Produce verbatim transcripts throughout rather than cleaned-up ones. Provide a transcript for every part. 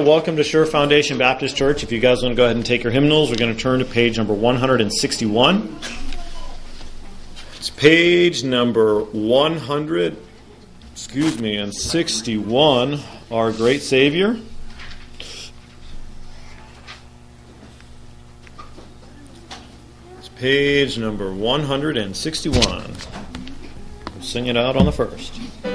welcome to Sure Foundation Baptist Church. If you guys want to go ahead and take your hymnals, we're going to turn to page number one hundred sixty-one. It's page number one hundred, excuse me, and sixty-one, Our Great Savior. It's page number one hundred sixty-one. We'll sing it out on the first.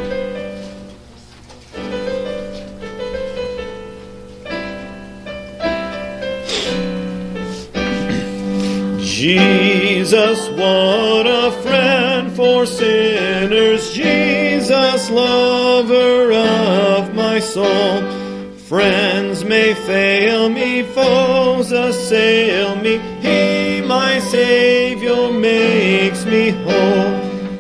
Jesus, what a friend for sinners, Jesus, lover of my soul. Friends may fail me, foes assail me, He, my Savior, makes me whole.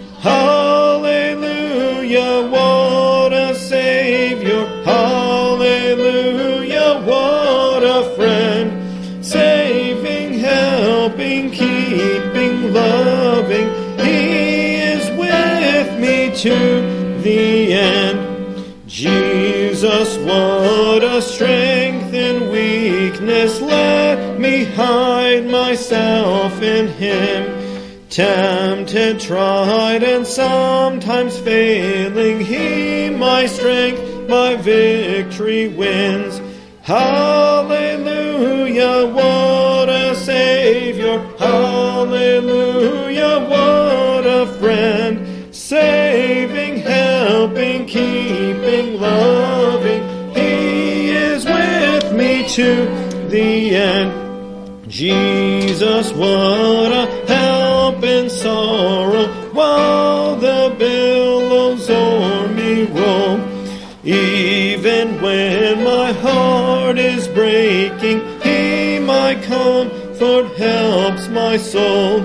Hallelujah, what a Savior, hallelujah, what a friend. Saving, helping, keeping, loving, He is with me to the end. Jesus, what a strength in weakness, let me hide myself in Him. Tempted, tried, and sometimes failing, He, my strength, my victory wins. Hallelujah, what a Savior, hallelujah, what a friend. Saving, helping, keeping, loving, He is with me to the end. Jesus, what a help in sorrow, while the billows o'er me roll. Even when my heart is breaking, He, my comfort, helps my soul.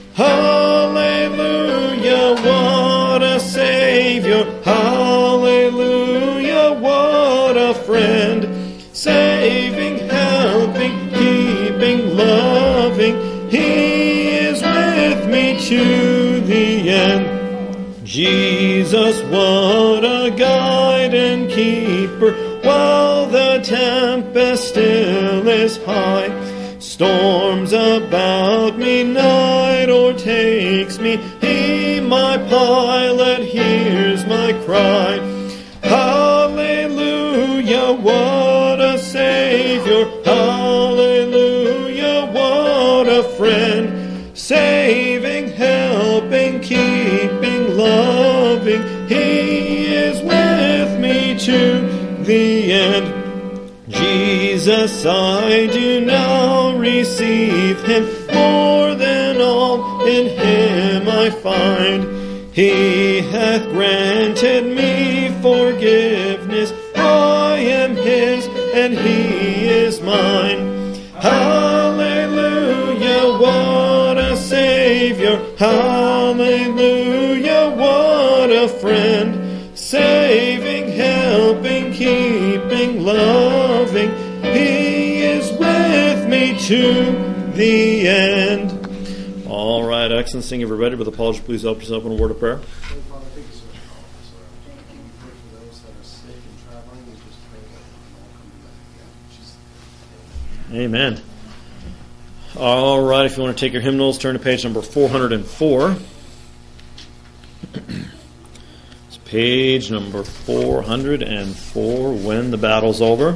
Hallelujah, what a Savior, hallelujah, what a friend. Saving, helping, keeping, loving, He is with me to the end. Jesus, what a guide and keeper, while the tempest still is high. Storms about me, night o'ertakes me, He, my pilot, hears my cry. Hallelujah, what a Savior, hallelujah, what a friend. Saving, helping, keeping, loving, He is with me to the end. Jesus, I do now receive Him, more than all in Him I find. He hath granted me forgiveness, I am His and He is mine. Hallelujah, what a Savior, hallelujah, what a friend. Saving, helping, keeping, loving, He is with me to the end. All right, excellent. Sing everybody. Brother Paul, please help yourself in a word of prayer. Amen. All right, if you want to take your hymnals, turn to page number four hundred four. It's page number four hundred four, When the Battle's Over.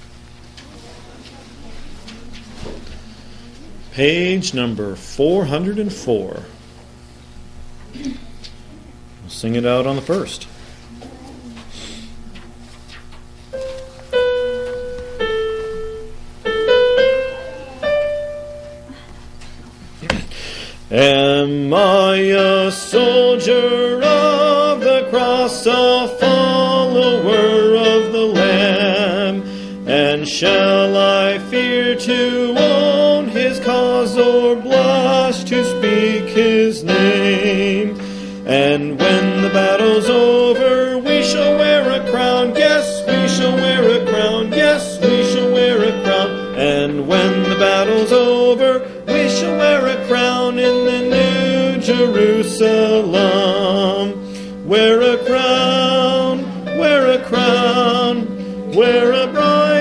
Page number four hundred four. We'll sing it out on the first. Am I a soldier of the cross, a follower of the Lamb? And shall I fear to own His cause, or blush to speak His name? And when the battle's over, we shall wear a crown. Yes, we shall wear a crown. Yes, we shall wear a crown. And when the battle's over, we shall wear a crown in the New Jerusalem. Wear a crown, wear a crown, wear a bright and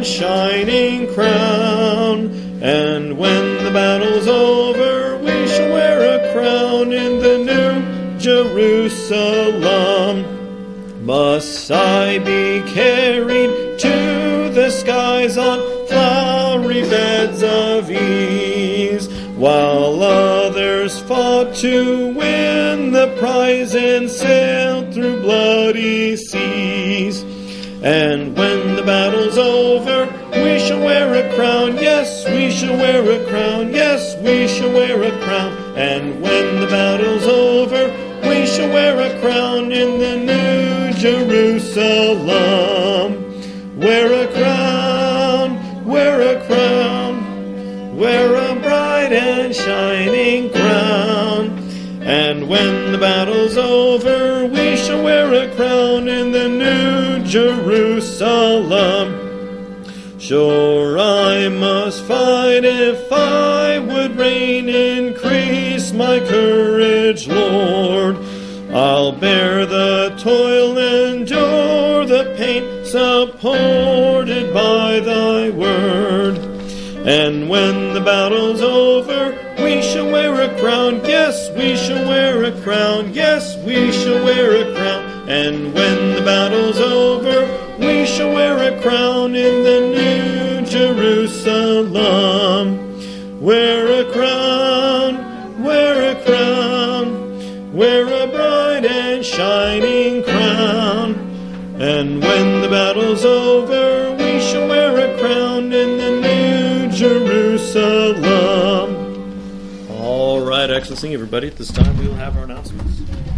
and shining crown. And when the battle's over, we shall wear a crown in the New Jerusalem. Must I be carried to the skies on flowery beds of ease, while others fought to win the prize and sailed through bloody seas? And when the battle's over, we shall wear a crown. Yes, we shall wear a crown. Yes, we shall wear a crown. And when the battle's over, we shall wear a crown in the New Jerusalem. Wear a crown, wear a crown, wear a bright and shining crown. And when the battle's over, we shall wear a crown in the New Jerusalem. Sure, I must fight if I would reign. Increase my courage, Lord. I'll bear the toil, endure the pain, supported by thy word. And when the battle's over, we shall wear a crown. Yes, we shall wear a crown. Yes, we shall wear a crown. And when the battle's over, we shall wear a crown in the New Jerusalem. Wear a crown, wear a crown, wear a bright and shining crown. And when the battle's over, we shall wear a crown in the New Jerusalem. All right, excellent singing, everybody. At this time, we will have our announcements.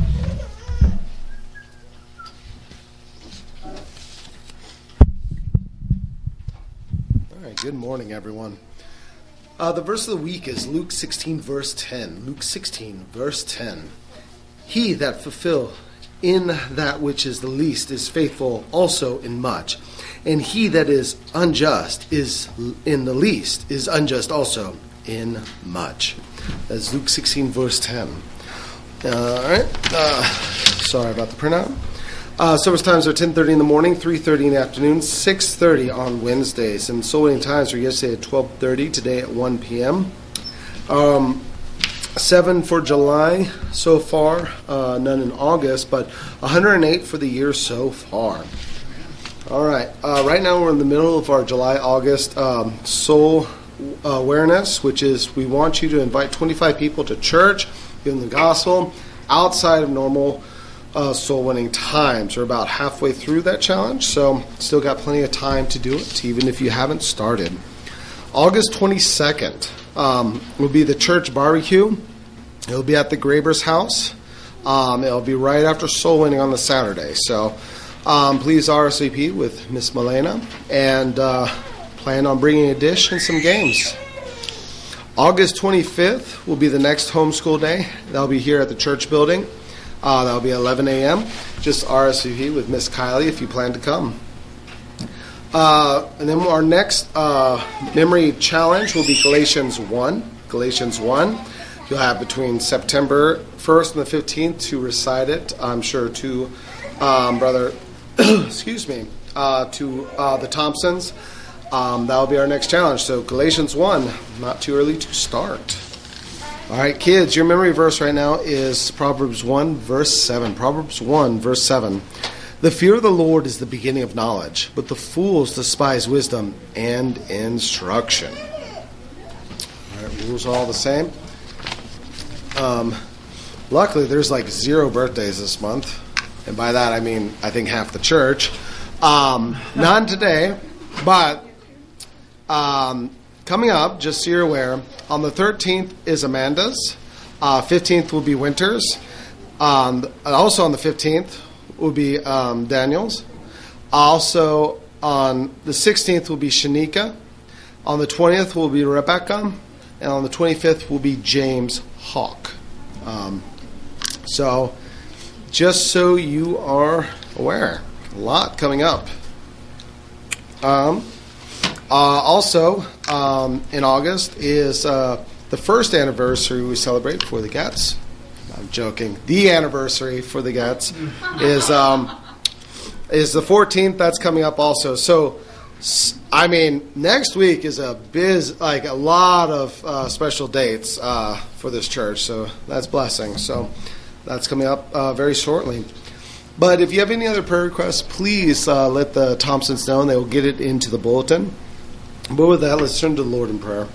All right, good morning, everyone. Uh, the verse of the week is Luke sixteen, verse ten. Luke sixteen, verse ten. He that fulfill in that which is the least is faithful also in much, and he that is unjust is in the least is unjust also in much. That's Luke sixteen, verse ten. Uh, all right. Uh, sorry about the printout. Uh, service times are ten thirty in the morning, three thirty in the afternoon, six thirty on Wednesdays. And soul winning times were yesterday at twelve thirty, today at one p.m. Um, seven for July so far, uh, none in August, but one hundred eight for the year so far. All right. Uh, right now we're in the middle of our July-August um, soul awareness, which is we want you to invite twenty-five people to church, give them the gospel, outside of normal uh, soul-winning times. We're about halfway through that challenge, so still got plenty of time to do it, even if you haven't started. August twenty-second um, will be the church barbecue. It'll be at the Graber's house. Um, it'll be right after soul winning on the Saturday. So um, please R S V P with Miss Milena and uh, plan on bringing a dish and some games. August twenty-fifth will be the next homeschool day. That'll be here at the church building. Uh, that'll be eleven a.m. Just R S V P with Miss Kylie if you plan to come. Uh, and then our next uh, memory challenge will be Galatians one. Galatians one. You'll have between September first and the fifteenth to recite it. I'm sure to um, Brother, excuse me, uh, to uh, the Thompsons. Um, that will be our next challenge. So Galatians one, not too early to start. All right, kids, your memory verse right now is Proverbs one, verse seven. Proverbs one, verse seven. The fear of the Lord is the beginning of knowledge, but the fools despise wisdom and instruction. All right, rules are all the same. Um, luckily, there's like zero birthdays this month. And by that, I mean, I think half the church. Um, none today, but um, coming up, just so you're aware, on the thirteenth is Amanda's. Uh, fifteenth will be Winter's. Um, also on the fifteenth will be um, Daniel's. Also on the sixteenth will be Shanika. On the twentieth will be Rebecca. And on the twenty-fifth will be James Hawk. Um, so, just so you are aware, a lot coming up. Um, uh, also, um, in August is uh, the first anniversary we celebrate for the Gets. I'm joking. The anniversary for the Gets is um, is the fourteenth. That's coming up also. So, I mean, next week is a biz, like a lot of uh, special dates uh, for this church, so that's blessing. So that's coming up uh, very shortly. But if you have any other prayer requests, please uh, let the Thompsons know, and they will get it into the bulletin. But with that, let's turn to the Lord in prayer.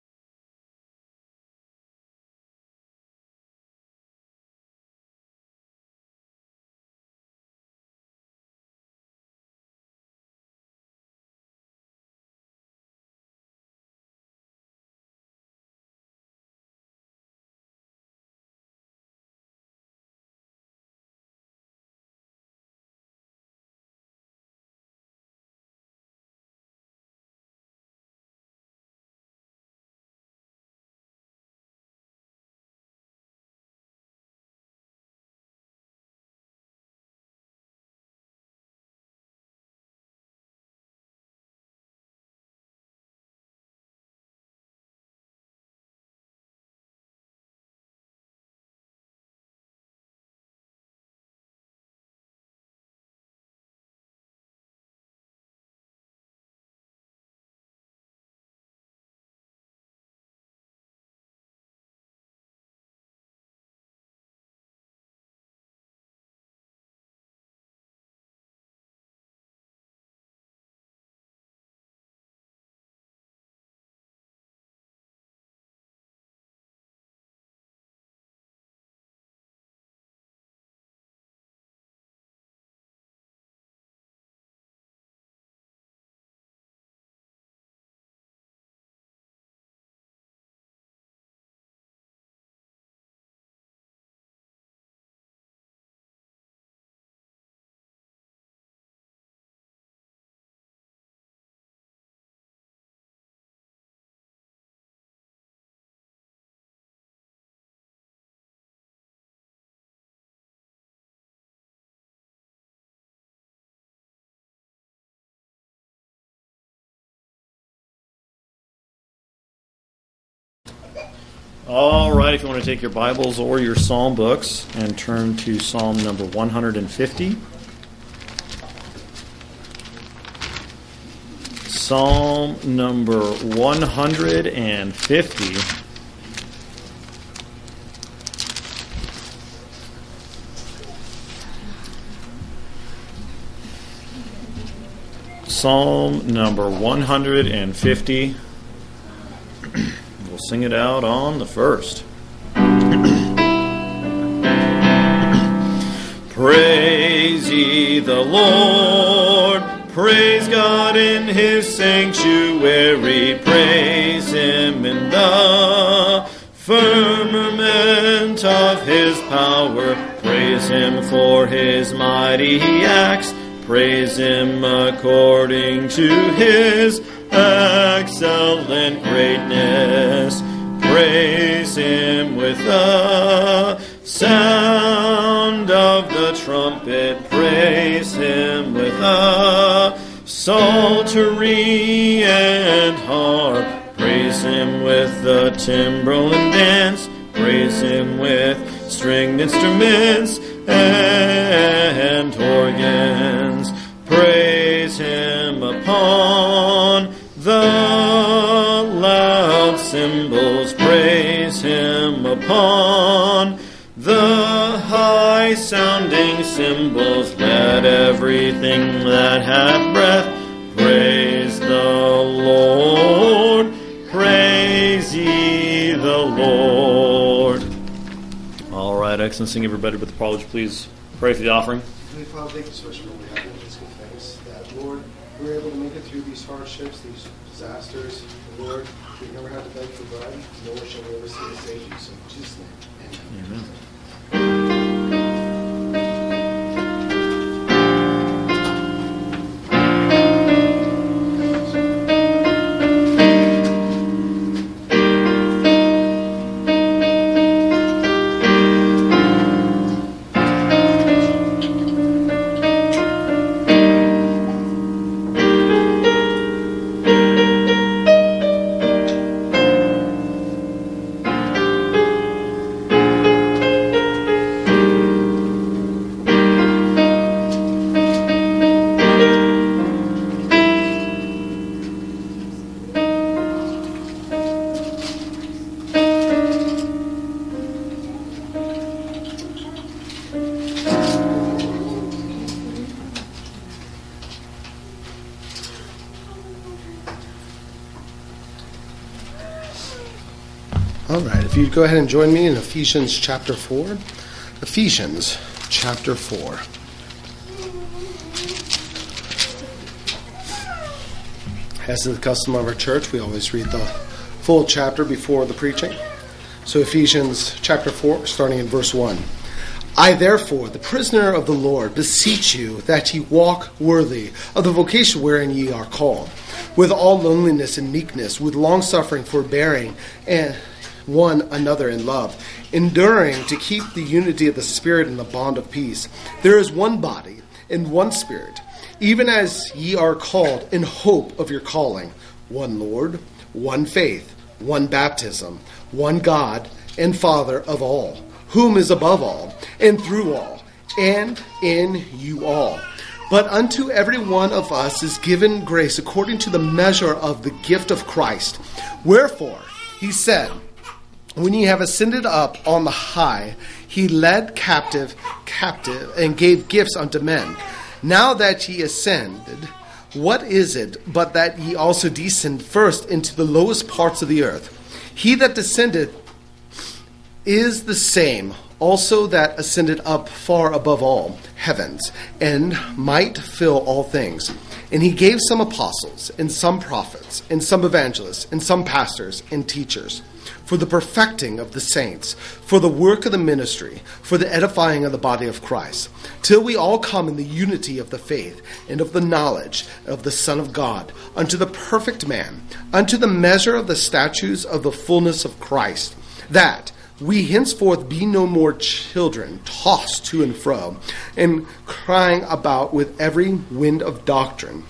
All right, if you want to take your Bibles or your Psalm books and turn to Psalm number one hundred fifty. Psalm number one hundred fifty. Psalm number one hundred fifty. We'll sing it out on the first. Praise ye the Lord. Praise God in his sanctuary. Praise him in the firmament of his power. Praise him for his mighty acts. Praise him according to his excellent greatness. Praise him with the sound of the trumpet. Praise him with a psaltery and harp. Praise him with the timbrel and dance. Praise him with stringed instruments and organs. Praise him upon the loud cymbals. Praise him upon the high-sounding cymbals. Let everything that hath breath praise the Lord. Praise ye the Lord. All right, excellent. Sing everybody with the prologue. Please pray for the offering. Heavenly Father, thank you so much for what we have. Just give thanks that, Lord, we were able to make it through these hardships, these disasters. And Lord, we never had to beg for bread, nor shall we ever see the Savior. So in Jesus' name, amen. Amen. All right, if you'd go ahead and join me in Ephesians chapter four. Ephesians chapter four. As is the custom of our church, we always read the full chapter before the preaching. So Ephesians chapter four, starting in verse one. I therefore, the prisoner of the Lord, beseech you that ye walk worthy of the vocation wherein ye are called, with all loneliness and meekness, with longsuffering, forbearing, and one another in love, enduring to keep the unity of the Spirit in the bond of peace. There is one body and one Spirit, even as ye are called in hope of your calling, one Lord, one faith, one baptism, one God and Father of all, whom is above all, and through all, and in you all. But unto every one of us is given grace according to the measure of the gift of Christ. Wherefore, he said, when ye have ascended up on the high, he led captive captive and gave gifts unto men. Now that ye ascended, what is it but that ye also descend first into the lowest parts of the earth? He that descended is the same also that ascended up far above all heavens, and might fill all things. And he gave some apostles, and some prophets, and some evangelists, and some pastors and teachers, for the perfecting of the saints, for the work of the ministry, for the edifying of the body of Christ, till we all come in the unity of the faith and of the knowledge of the Son of God, unto the perfect man, unto the measure of the statutes of the fullness of Christ, that we henceforth be no more children, tossed to and fro, and crying about with every wind of doctrine,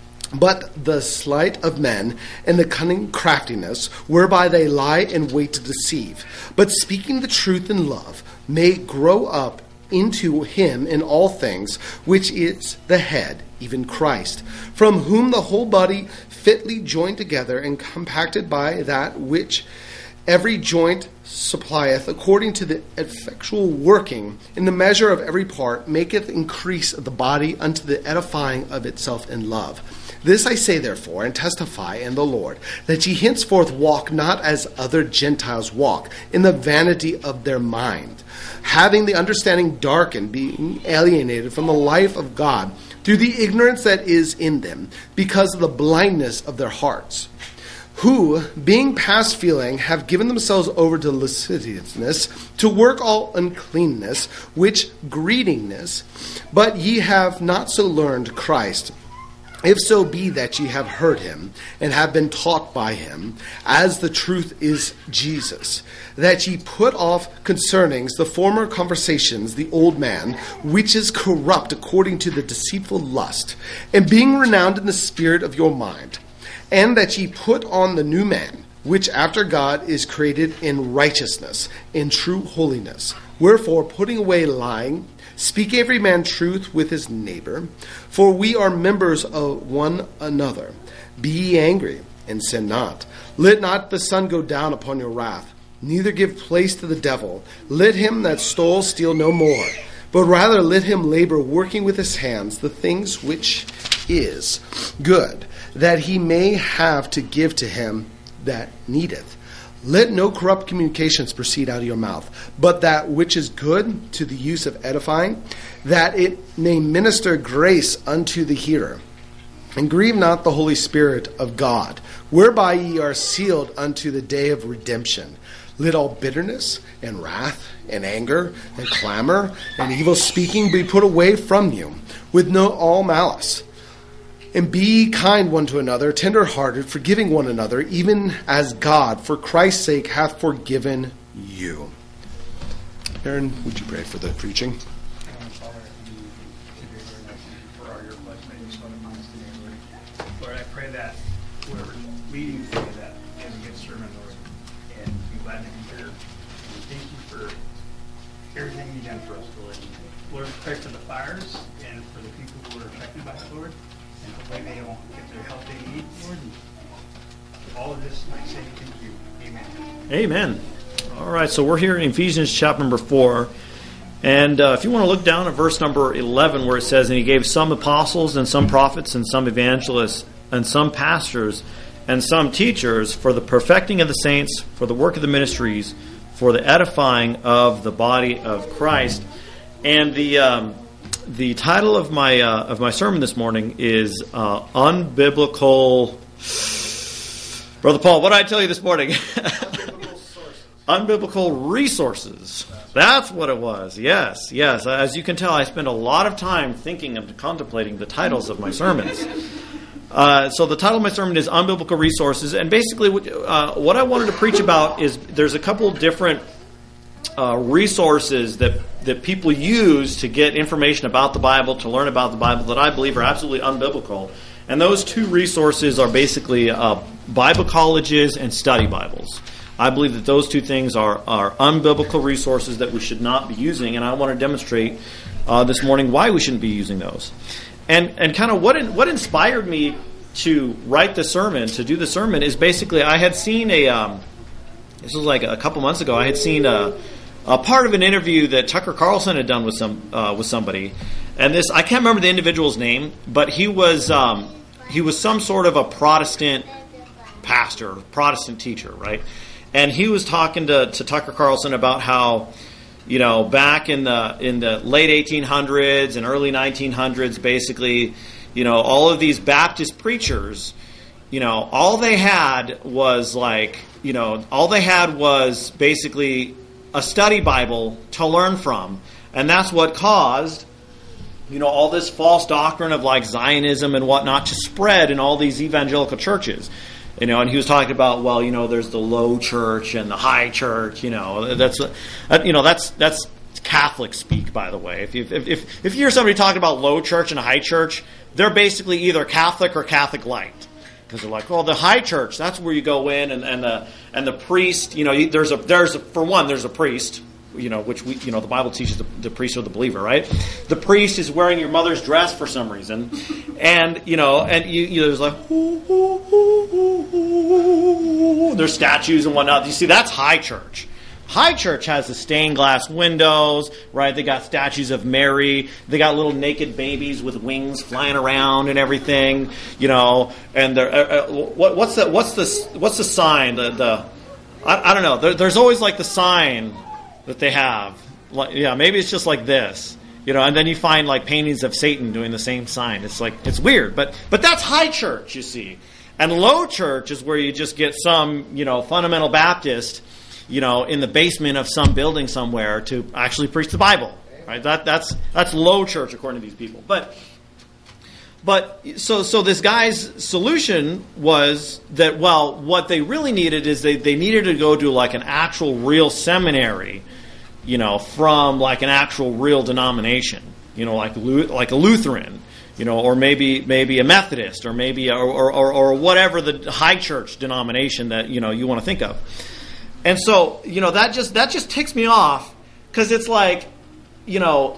but the sleight of men and the cunning craftiness, whereby they lie in wait to deceive, but speaking the truth in love, may grow up into him in all things, which is the head, even Christ, from whom the whole body fitly joined together and compacted by that which every joint supplieth, according to the effectual working in the measure of every part, maketh increase of the body unto the edifying of itself in love. This I say therefore, and testify in the Lord, that ye henceforth walk not as other Gentiles walk, in the vanity of their mind, having the understanding darkened, being alienated from the life of God, through the ignorance that is in them, because of the blindness of their hearts, who, being past feeling, have given themselves over to lasciviousness, to work all uncleanness, which greediness, but ye have not so learned Christ. If so be that ye have heard him, and have been taught by him, as the truth is Jesus, that ye put off concerning the former conversations the old man, which is corrupt according to the deceitful lust, and being renowned in the spirit of your mind, and that ye put on the new man, which after God is created in righteousness, in true holiness. Wherefore, putting away lying, speak every man truth with his neighbor, for we are members of one another. Be ye angry, and sin not. Let not the sun go down upon your wrath, neither give place to the devil. Let him that stole steal no more, but rather let him labor, working with his hands the things which is good, that he may have to give to him that needeth. Let no corrupt communications proceed out of your mouth, but that which is good to the use of edifying, that it may minister grace unto the hearer. And grieve not the Holy Spirit of God, whereby ye are sealed unto the day of redemption. Let all bitterness and wrath and anger and clamor and evil speaking be put away from you, with no all malice. And be kind one to another, tender-hearted, forgiving one another, even as God, for Christ's sake, hath forgiven you. Aaron, would you pray for the preaching? Lord, I pray that whoever's leading today, that they have a good sermon, Lord, and be glad to be here. And thank you for everything you've done for us, Lord. Lord, pray for the fires and for the people who are affected by it, Lord. And hopefully they will get the help they need, Lord. And all of this, I say thank you. Amen. Amen. All right, so we're here in Ephesians chapter number four. And uh, if you want to look down at verse number eleven, where it says, and he gave some apostles and some prophets and some evangelists and some pastors and some teachers for the perfecting of the saints, for the work of the ministries, for the edifying of the body of Christ. And the um, the title of my uh, of my sermon this morning is uh, Unbiblical. Brother Paul, what did I tell you this morning? Unbiblical resources. That's what it was. Yes, yes. As you can tell, I spend a lot of time thinking and contemplating the titles of my sermons. Uh, so the title of my sermon is Unbiblical Resources, and basically what, uh, what I wanted to preach about is there's a couple different uh, resources that, that people use to get information about the Bible, to learn about the Bible, that I believe are absolutely unbiblical. And those two resources are basically uh, Bible colleges and study Bibles. I believe that those two things are, are unbiblical resources that we should not be using, and I want to demonstrate uh, this morning why we shouldn't be using those. And and kind of what in, what inspired me to write the sermon, to do the sermon, is basically I had seen a, um, this was like a couple months ago, I had seen a, a part of an interview that Tucker Carlson had done with some uh, with somebody, and this I can't remember the individual's name, but he was um, he was some sort of a Protestant pastor, Protestant teacher, right? And he was talking to, to Tucker Carlson about how, you know, back in the in the late eighteen hundreds and early nineteen hundreds, basically, you know, all of these Baptist preachers, you know, all they had was like, you know, all they had was basically a study Bible to learn from. And that's what caused, you know, all this false doctrine of like Zionism and whatnot to spread in all these evangelical churches. You know, and he was talking about, well, you know, there's the low church and the high church. You know, that's, uh, you know, that's that's Catholic speak, by the way. If you if if if you hear somebody talking about low church and high church, they're basically either Catholic or Catholic light, because they're like, well, the high church, that's where you go in, and, and the and the priest, you know, there's a there's a, for one, there's a priest. You know, which we, you know, the Bible teaches the, the priest or the believer, right? The priest is wearing your mother's dress for some reason, and you know, and you, you there's like, ooh, ooh, ooh, ooh, ooh. There's statues and whatnot. You see, that's high church. High church has the stained glass windows, right? They got statues of Mary. They got little naked babies with wings flying around and everything, you know. And they're, uh, uh, what, what's the what's the what's the sign? The the I, I don't know. There, there's always like the sign that they have. Like, yeah, maybe it's just like this, you know, and then you find like paintings of Satan doing the same sign. It's like, it's weird, but but that's high church, you see. And low church is where you just get some, you know, fundamental Baptist, you know, in the basement of some building somewhere to actually preach the Bible, right? That that's that's low church according to these people. But But so so this guy's solution was that, well, what they really needed is they, they needed to go to like an actual real seminary, you know, from like an actual real denomination, you know, like like a Lutheran, you know, or maybe maybe a Methodist, or maybe a, or, or or whatever the high church denomination that, you know, you want to think of. And so, you know, that just that just ticks me off, because it's like, you know,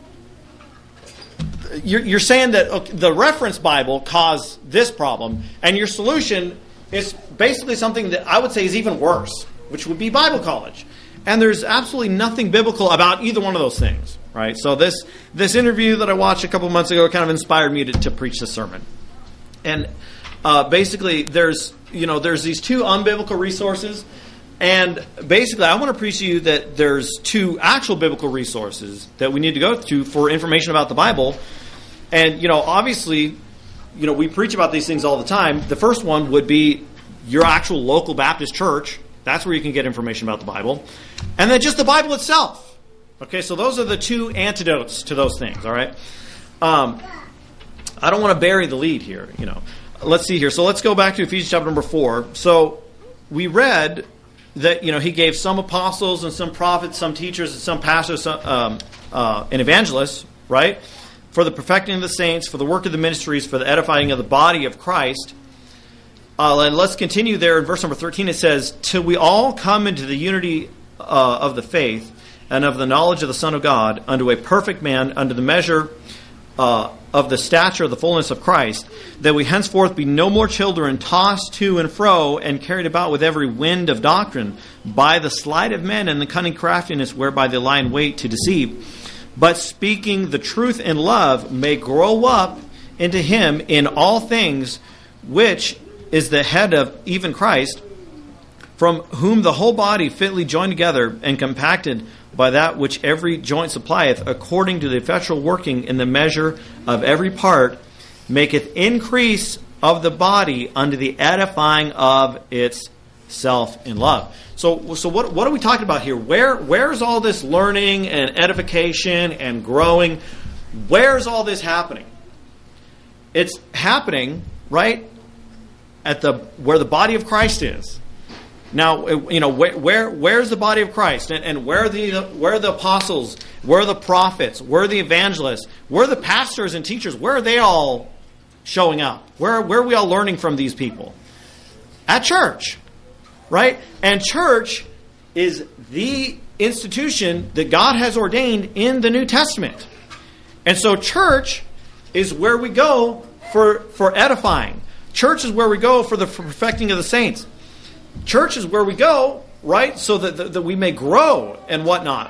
You're, you're saying that okay, the reference Bible caused this problem, and your solution is basically something that I would say is even worse, which would be Bible college. And there's absolutely nothing biblical about either one of those things, right? So this this interview that I watched a couple months ago kind of inspired me to, to preach this sermon. And uh, basically, there's you know there's these two unbiblical resources. And basically, I want to preach to you that there's two actual biblical resources that we need to go to for information about the Bible. And, you know, obviously, you know, we preach about these things all the time. The first one would be your actual local Baptist church. That's where you can get information about the Bible. And then just the Bible itself. Okay, so those are the two antidotes to those things, all right? Um, I don't want to bury the lead here, you know. Let's see here. So let's go back to Ephesians chapter number four. So we read that, you know, he gave some apostles and some prophets, some teachers and some pastors some, um, uh, and evangelists, right? For the perfecting of the saints, for the work of the ministries, for the edifying of the body of Christ. Uh, and let's continue there in verse number thirteen. It says, till we all come into the unity uh, of the faith and of the knowledge of the Son of God, unto a perfect man, unto the measure uh, of the stature of the fullness of Christ, that we henceforth be no more children, tossed to and fro, and carried about with every wind of doctrine, by the sleight of men and the cunning craftiness whereby they lie in wait to deceive, but speaking the truth in love may grow up into him in all things, which is the head of even Christ, from whom the whole body fitly joined together and compacted by that which every joint supplieth, according to the effectual working in the measure of every part, maketh increase of the body unto the edifying of itself in love. So, so what, what are we talking about here? Where, where's all this learning and edification and growing? Where's all this happening? It's happening right at the where the body of Christ is. Now, you know, where, where where's the body of Christ, and, and where are the where are the apostles, where are the prophets, where are the evangelists, where are the pastors and teachers? Where are they all showing up? Where where are we all learning from these people? At church, right? And church is the institution that God has ordained in the New Testament, and so church is where we go for for edifying. Church is where we go for the perfecting of the saints. Church is where we go, right, so that, that, that we may grow and whatnot.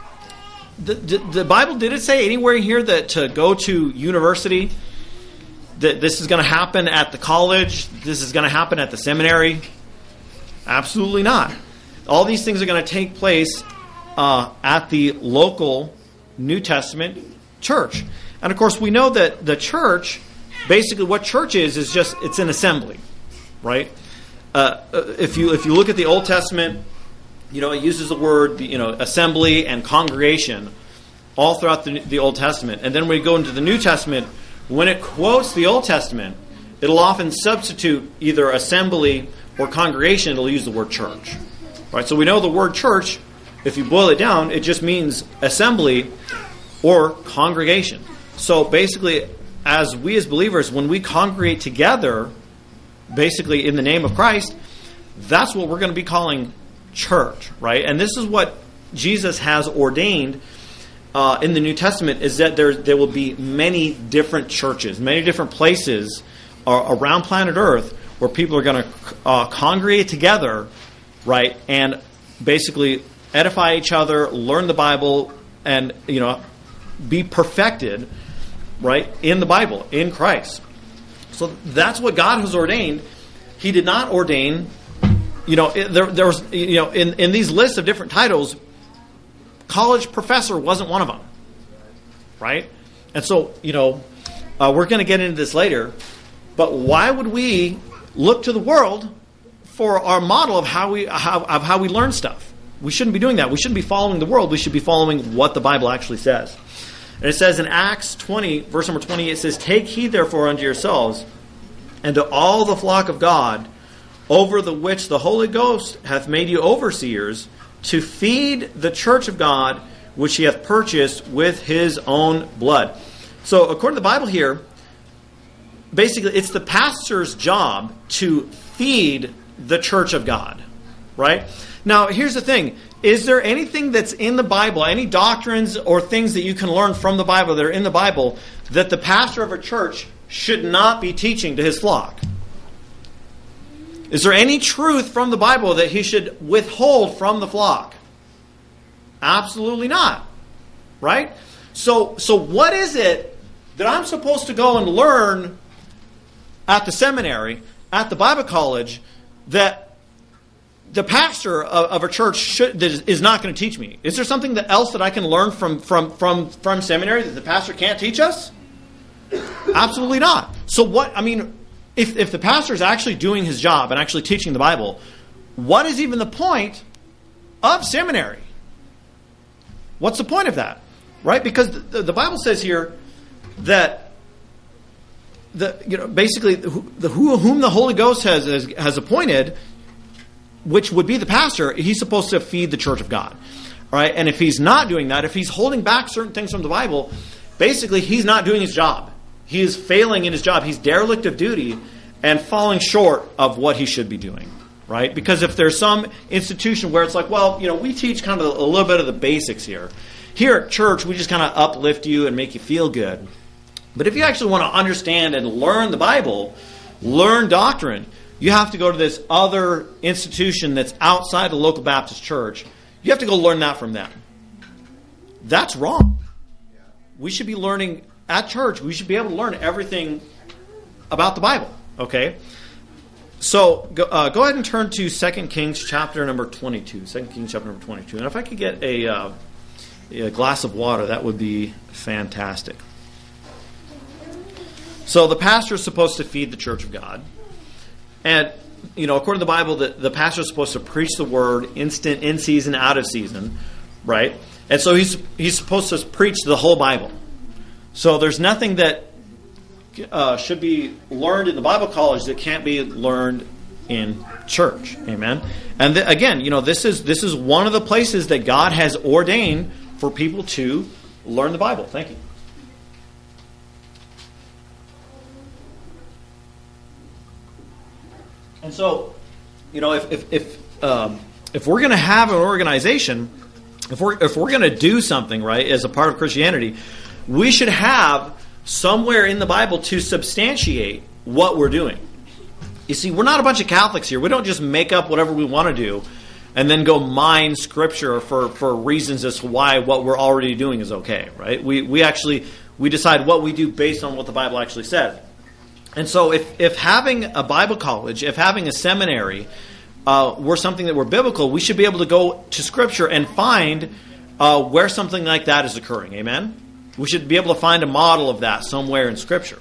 The, the, the Bible, did it say anywhere here that to go to university, that this is going to happen at the college, this is going to happen at the seminary? Absolutely not. All these things are going to take place uh, at the local New Testament church. And of course, we know that the church, basically what church is, is just, it's an assembly, right? Uh, if you if you look at the Old Testament, you know, it uses the word, you know, assembly and congregation all throughout the, the Old Testament. And then when we go into the New Testament, when it quotes the Old Testament, it'll often substitute either assembly or congregation. It'll use the word church, right? So we know the word church, if you boil it down, it just means assembly or congregation. So basically, as we as believers, when we congregate together, basically in the name of Christ, that's what we're going to be calling church, right? And this is what Jesus has ordained uh, in the New Testament, is that there there will be many different churches, many different places uh, around planet Earth where people are going to uh, congregate together, right, and basically edify each other, learn the Bible, and, you know, be perfected, right, in the Bible, in Christ. So that's what God has ordained. He did not ordain, you know, there, there was, you know, in, in these lists of different titles, college professor wasn't one of them, right? And so, you know, uh, we're going to get into this later, but why would we look to the world for our model of how we how, of how we learn stuff? We shouldn't be doing that. We shouldn't be following the world. We should be following what the Bible actually says. And it says in Acts twenty, verse number twenty, it says, "Take heed therefore unto yourselves, and to all the flock of God, over the which the Holy Ghost hath made you overseers, to feed the church of God, which he hath purchased with his own blood." So according to the Bible here, basically it's the pastor's job to feed the church of God, right? Now here's the thing. Is there anything that's in the Bible, any doctrines or things that you can learn from the Bible that are in the Bible, that the pastor of a church should not be teaching to his flock? Is there any truth from the Bible that he should withhold from the flock? Absolutely not. Right? So, so what is it that I'm supposed to go and learn at the seminary, at the Bible college, that the pastor of, of a church should, that is, is not going to teach me? Is there something that else that I can learn from, from, from, from seminary that the pastor can't teach us? Absolutely not. So what, I mean, if, if the pastor is actually doing his job and actually teaching the Bible, what is even the point of seminary? What's the point of that? Right? Because the, the Bible says here that the, you know, basically the, who, whom the Holy Ghost has, has, has appointed, which would be the pastor, he's supposed to feed the church of God. Right? And if he's not doing that, if he's holding back certain things from the Bible, basically he's not doing his job. He is failing in his job. He's derelict of duty and falling short of what he should be doing. Right? Because if there's some institution where it's like, well, you know, we teach kind of a little bit of the basics here. Here at church, we just kind of uplift you and make you feel good. But if you actually want to understand and learn the Bible, learn doctrine, you have to go to this other institution that's outside the local Baptist church. You have to go learn that from them. That's wrong. We should be learning at church. We should be able to learn everything about the Bible. Okay? so go, uh, go ahead and turn to Second Kings chapter number twenty-two. Second Kings chapter number twenty-two. And if I could get a, uh, a glass of water, that would be fantastic. So the pastor is supposed to feed the church of God. And, you know, according to the Bible, the, the pastor is supposed to preach the word instant, in season, out of season, right? And so he's he's supposed to preach the whole Bible. So there's nothing that uh, should be learned in the Bible college that can't be learned in church. Amen. And th- again, you know, this is this is one of the places that God has ordained for people to learn the Bible. Thank you. And so, you know, if if if, um, if we're going to have an organization, if we're if we're going to do something right as a part of Christianity, we should have somewhere in the Bible to substantiate what we're doing. You see, we're not a bunch of Catholics here. We don't just make up whatever we want to do and then go mine Scripture for, for reasons as to why what we're already doing is okay, right? We we actually we decide what we do based on what the Bible actually says. And so if, if having a Bible college, if having a seminary uh, were something that were biblical, we should be able to go to Scripture and find uh, where something like that is occurring. Amen? We should be able to find a model of that somewhere in Scripture.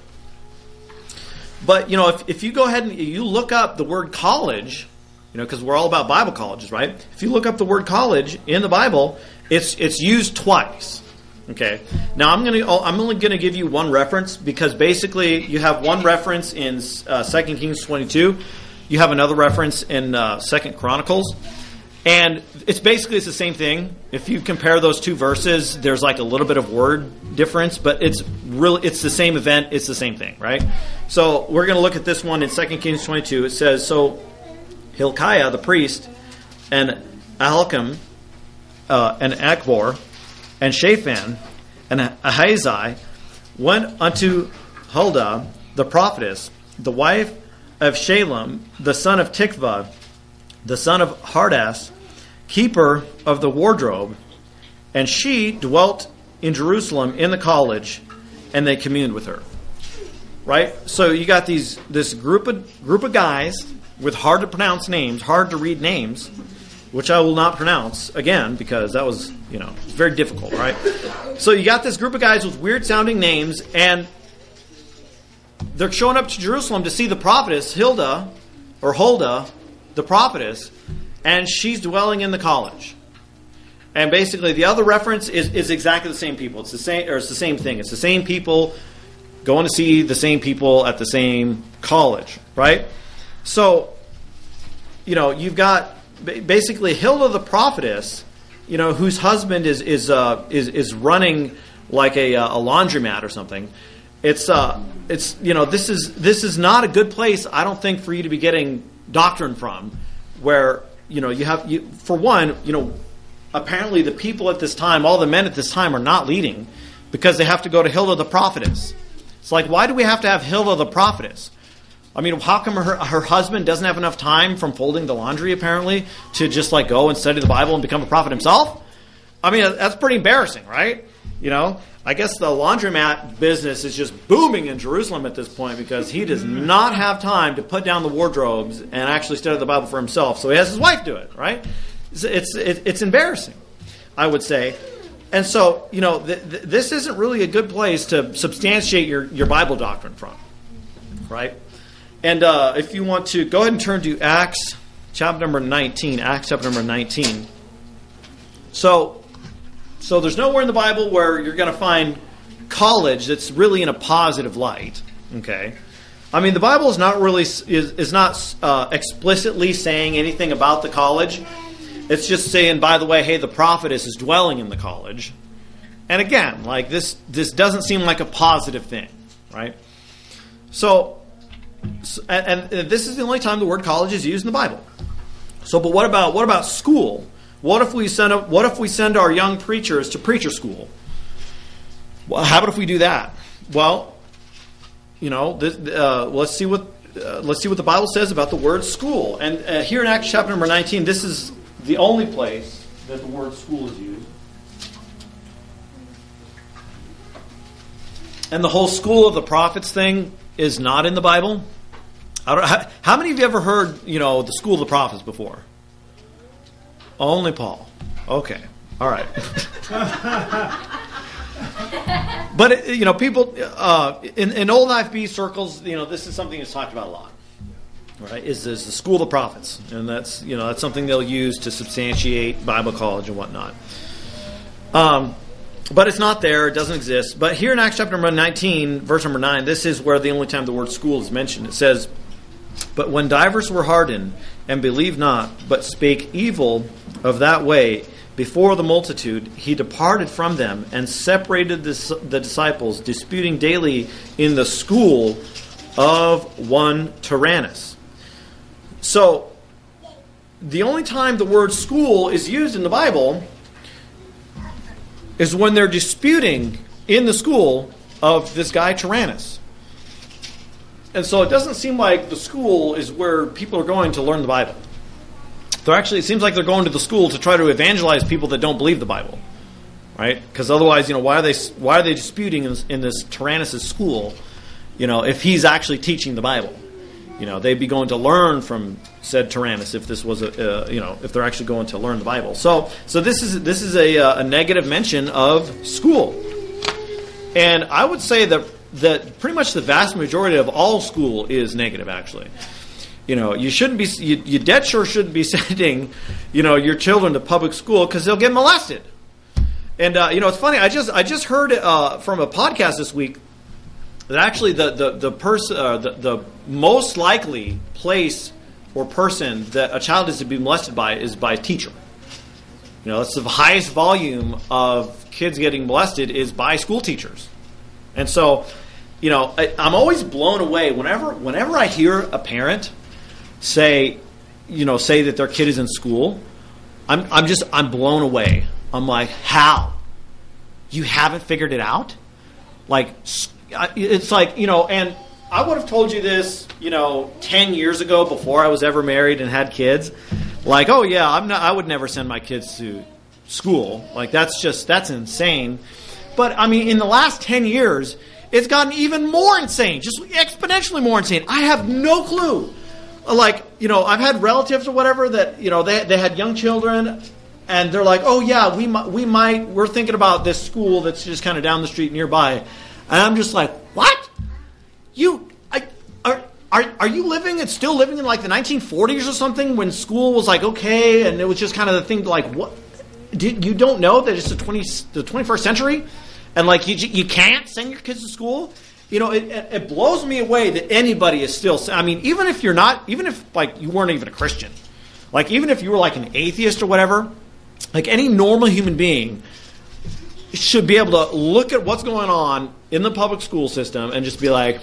But, you know, if, if you go ahead and you look up the word college, you know, because we're all about Bible colleges, right? If you look up the word college in the Bible, it's it's used twice. Okay. Now I'm gonna I'm only gonna give you one reference because basically you have one reference in uh, Second Kings twenty-two, you have another reference in uh, Second Chronicles, and it's basically it's the same thing. If you compare those two verses, there's like a little bit of word difference, but it's really it's the same event, it's the same thing, right? So we're gonna look at this one in Second Kings twenty-two. It says, so Hilkiah the priest and Ahikam uh, and Akbor and Shaphan and Ahazi went unto Huldah the prophetess, the wife of Shalem, the son of Tikvah, the son of Hardas, keeper of the wardrobe, and she dwelt in Jerusalem in the college, and they communed with her. Right? So you got these this group of group of guys with hard to pronounce names, hard to read names, which I will not pronounce again because that was, you know, it's very difficult, right? So you got this group of guys with weird sounding names, and they're showing up to Jerusalem to see the prophetess, Hilda, or Huldah, the prophetess, and she's dwelling in the college. And basically the other reference is, is exactly the same people. It's the same, or it's the same thing. It's the same people going to see the same people at the same college, right? So, you know, you've got basically Hilda the prophetess, you know, whose husband is is uh, is is running like a, a laundromat or something. It's uh, it's you know, this is this is not a good place, I don't think, for you to be getting doctrine from. Where, you know, you have you for one, you know, apparently the people at this time, all the men at this time, are not leading because they have to go to Hilda the prophetess. It's like, why do we have to have Hilda the prophetess? I mean, how come her her husband doesn't have enough time from folding the laundry, apparently, to just like go and study the Bible and become a prophet himself? I mean, that's pretty embarrassing, right? You know, I guess the laundromat business is just booming in Jerusalem at this point because he does not have time to put down the wardrobes and actually study the Bible for himself. So he has his wife do it, right? It's it's, it's embarrassing, I would say. And so, you know, th- th- this isn't really a good place to substantiate your, your Bible doctrine from, right? And uh, if you want to, go ahead and turn to Acts chapter number nineteen. Acts chapter number nineteen. So, so there's nowhere in the Bible where you're going to find college that's really in a positive light. Okay, I mean, the Bible is not really is is not uh, explicitly saying anything about the college. It's just saying, by the way, hey, the prophetess is dwelling in the college. And again, like this, this doesn't seem like a positive thing, right? So. So, and, and this is the only time the word college is used in the Bible. So, but what about what about school? What if we send a, what if we send our young preachers to preacher school? Well, how about if we do that? Well, you know, this, uh, let's see what uh, let's see what the Bible says about the word school. And uh, here in Acts chapter number nineteen, this is the only place that the word school is used. And the whole school of the prophets thing is not in the Bible. I don't. How, how many of you ever heard, you know, the School of the Prophets before? Only Paul. Okay. All right. But, you know, people, uh, in, in old I F B circles, you know, this is something that's talked about a lot, right, is, is the School of the Prophets. And that's, you know, that's something they'll use to substantiate Bible college and whatnot. Um, but it's not there. It doesn't exist. But here in Acts chapter number nineteen, verse number nine, this is where the only time the word school is mentioned. It says, "But when divers were hardened and believed not, but spake evil of that way before the multitude, he departed from them and separated the, the disciples, disputing daily in the school of one Tyrannus." So, the only time the word school is used in the Bible is when they're disputing in the school of this guy Tyrannus. And so it doesn't seem like the school is where people are going to learn the Bible. They're actually, it seems like they're going to the school to try to evangelize people that don't believe the Bible, right? Because otherwise, you know, why are they why are they disputing in, in this Tyrannus' school? You know, if he's actually teaching the Bible, you know, they'd be going to learn from said Tyrannus if this was a, uh, you know, if they're actually going to learn the Bible. So, so this is this is a, a negative mention of school, and I would say that that pretty much the vast majority of all school is negative, actually. You know, you shouldn't be, you, you dead sure shouldn't be sending, you know, your children to public school because they'll get molested. And, uh, you know, it's funny, I just I just heard uh, from a podcast this week that actually the the the, pers- uh, the the most likely place or person that a child is to be molested by is by a teacher. You know, that's the highest volume of kids getting molested is by school teachers. And so, you know, I, I'm always blown away whenever whenever I hear a parent say, you know, say that their kid is in school. I'm I'm just I'm blown away. I'm like, how? You haven't figured it out? Like, it's like, you know, and I would have told you this, you know, ten years ago before I was ever married and had kids. Like, oh yeah, I'm not. I would never send my kids to school. Like, that's just that's insane. But I mean, in the last ten years, it's gotten even more insane, just exponentially more insane. I have no clue. Like, you know, I've had relatives or whatever that, you know, they they had young children, and they're like, oh yeah, we might, we might, we're thinking about this school that's just kind of down the street nearby, and I'm just like, what? You, I, are are are you living and still living in like the nineteen forties or something when school was like okay, and it was just kind of the thing like what? Did you don't know that it's the twenty the twenty-first century, and like you you can't send your kids to school? You know, it, it blows me away that anybody is still, I mean, even if you're not, even if, like, you weren't even a Christian, like, even if you were, like, an atheist or whatever, like, any normal human being should be able to look at what's going on in the public school system and just be like,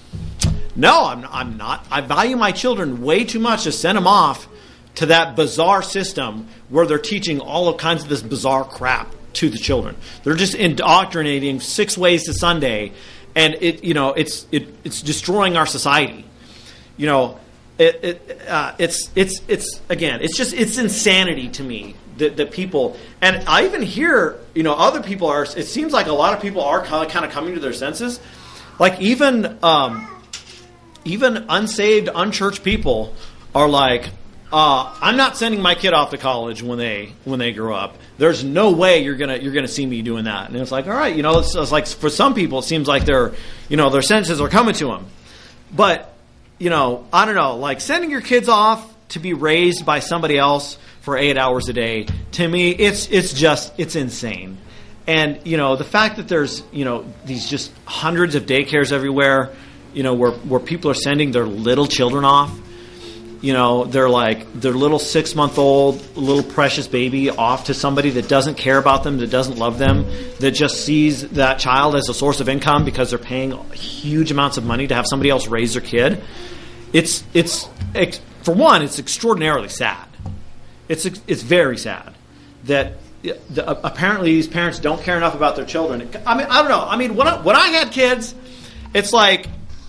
no, I'm, I'm not. I value my children way too much to send them off to that bizarre system where they're teaching all kinds of this bizarre crap to the children. They're just indoctrinating six ways to Sunday. And it, you know, it's it, it's destroying our society. You know, it, it uh, it's it's it's again, it's just it's insanity to me that, that people. And I even hear, you know, other people are. It seems like a lot of people are kind of, kind of coming to their senses. Like even um, even unsaved, unchurched people are like, uh, I'm not sending my kid off to college when they when they grow up. There's no way you're gonna you're gonna see me doing that. And it's like, all right, you know, it's, it's like for some people it seems like their you know their senses are coming to them. But you know, I don't know, like sending your kids off to be raised by somebody else for eight hours a day, to me, it's it's just it's insane. And you know, the fact that there's you know these just hundreds of daycares everywhere, you know, where where people are sending their little children off. You know, they're like their little six-month-old, little precious baby off to somebody that doesn't care about them, that doesn't love them, that just sees that child as a source of income because they're paying huge amounts of money to have somebody else raise their kid. It's it's for one, it's extraordinarily sad. It's it's very sad that the, apparently these parents don't care enough about their children. I mean, I don't know. I mean, when I, when I had kids, it's like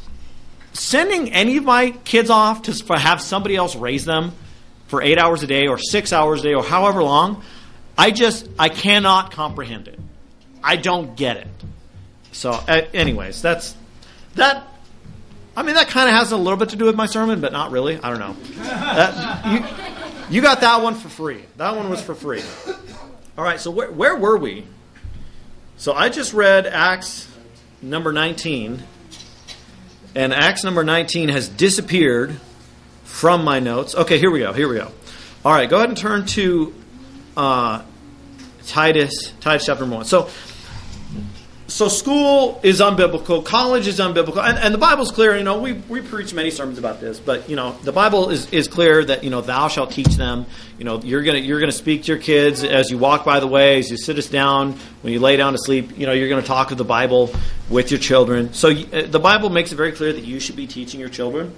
sending any of my kids off to have somebody else raise them for eight hours a day or six hours a day or however long, I just, I cannot comprehend it. I don't get it. So, uh, anyways, that's, that, I mean, that kind of has a little bit to do with my sermon, but not really. I don't know. That, you, you got that one for free. That one was for free. All right, so where, where were we? So I just read Acts number nineteen, and Acts number nineteen has disappeared from my notes. Okay, here we go, here we go. All right, go ahead and turn to uh, Titus, Titus chapter one. So, so school is unbiblical, college is unbiblical, and, and the Bible's clear. You know, we we preach many sermons about this, but you know, the Bible is, is clear that you know, thou shalt teach them. You know, you're gonna you're gonna speak to your kids as you walk by the way, as you sit us down, when you lay down to sleep. You know, you're gonna talk of the Bible with your children. So uh, the Bible makes it very clear that you should be teaching your children.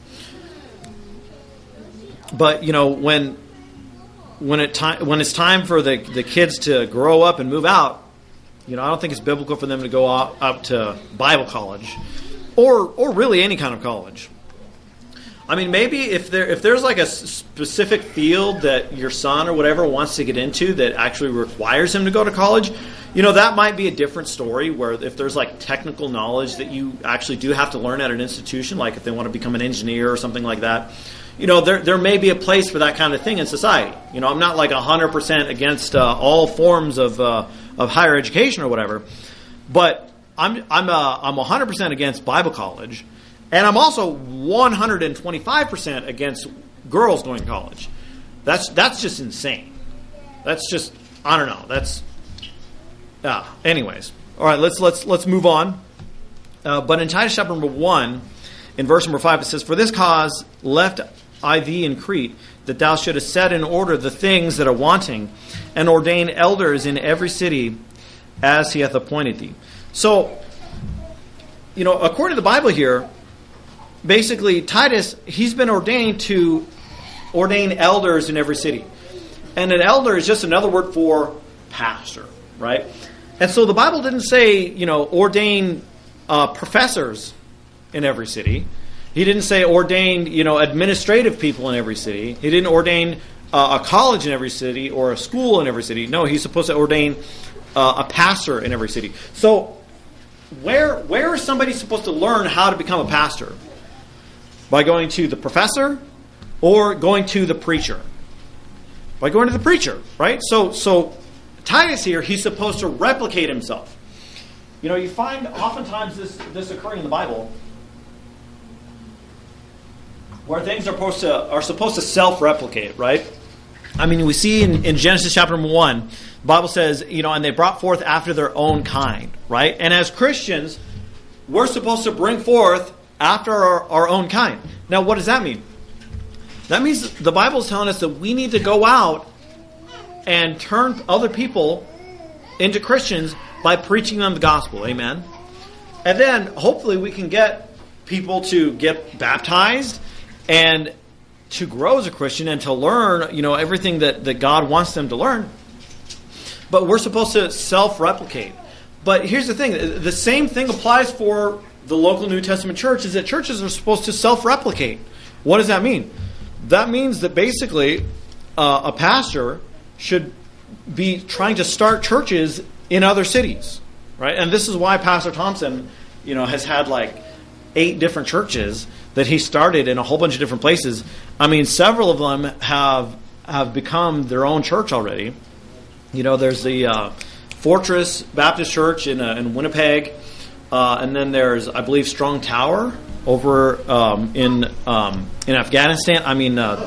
But you know, when when it time when it's time for the the kids to grow up and move out. You know, I don't think it's biblical for them to go up, up to Bible college, or or really any kind of college. I mean, maybe if there if there's like a specific field that your son or whatever wants to get into that actually requires him to go to college, you know, that might be a different story. Where if there's like technical knowledge that you actually do have to learn at an institution, like if they want to become an engineer or something like that. You know, there there may be a place for that kind of thing in society. You know, I'm not like one hundred percent against uh, all forms of uh, of higher education or whatever, but I'm I'm uh, I'm one hundred percent against Bible college, and I'm also one hundred twenty-five percent against girls going to college. That's that's just insane. That's just I don't know. That's uh, anyways. All right, let's let's let's move on. Uh, but in Titus chapter number one, in verse number five, it says, "For this cause left I thee in Crete, that thou shouldest set in order the things that are wanting, and ordain elders in every city, as he hath appointed thee." So, you know, according to the Bible here, basically Titus, he's been ordained to ordain elders in every city. And an elder is just another word for pastor, right? And so the Bible didn't say, you know, ordain uh, professors in every city. He didn't say ordain, you know, administrative people in every city. He didn't ordain uh, a college in every city or a school in every city. No, he's supposed to ordain uh, a pastor in every city. So where where is somebody supposed to learn how to become a pastor? By going to the professor or going to the preacher? By going to the preacher, right? So so Titus here, he's supposed to replicate himself. You know, you find oftentimes this, this occurring in the Bible, where things are supposed to are supposed to self-replicate, right? I mean, we see in, in Genesis chapter one, the Bible says, you know, and they brought forth after their own kind, right? And as Christians, we're supposed to bring forth after our, our own kind. Now, what does that mean? That means the Bible is telling us that we need to go out and turn other people into Christians by preaching them the gospel, amen? And then, hopefully, we can get people to get baptized and to grow as a Christian and to learn, you know, everything that, that God wants them to learn. But we're supposed to self-replicate. But here's the thing. The same thing applies for the local New Testament church, is that churches are supposed to self-replicate. What does that mean? That means that basically uh, a pastor should be trying to start churches in other cities, right? And this is why Pastor Thompson, you know, has had like eight different churches that he started in a whole bunch of different places. I mean, several of them have have become their own church already. You know, there's the uh, Fortress Baptist Church in uh, in Winnipeg, uh, and then there's, I believe, Strong Tower over um, in um, in Afghanistan. I mean, uh,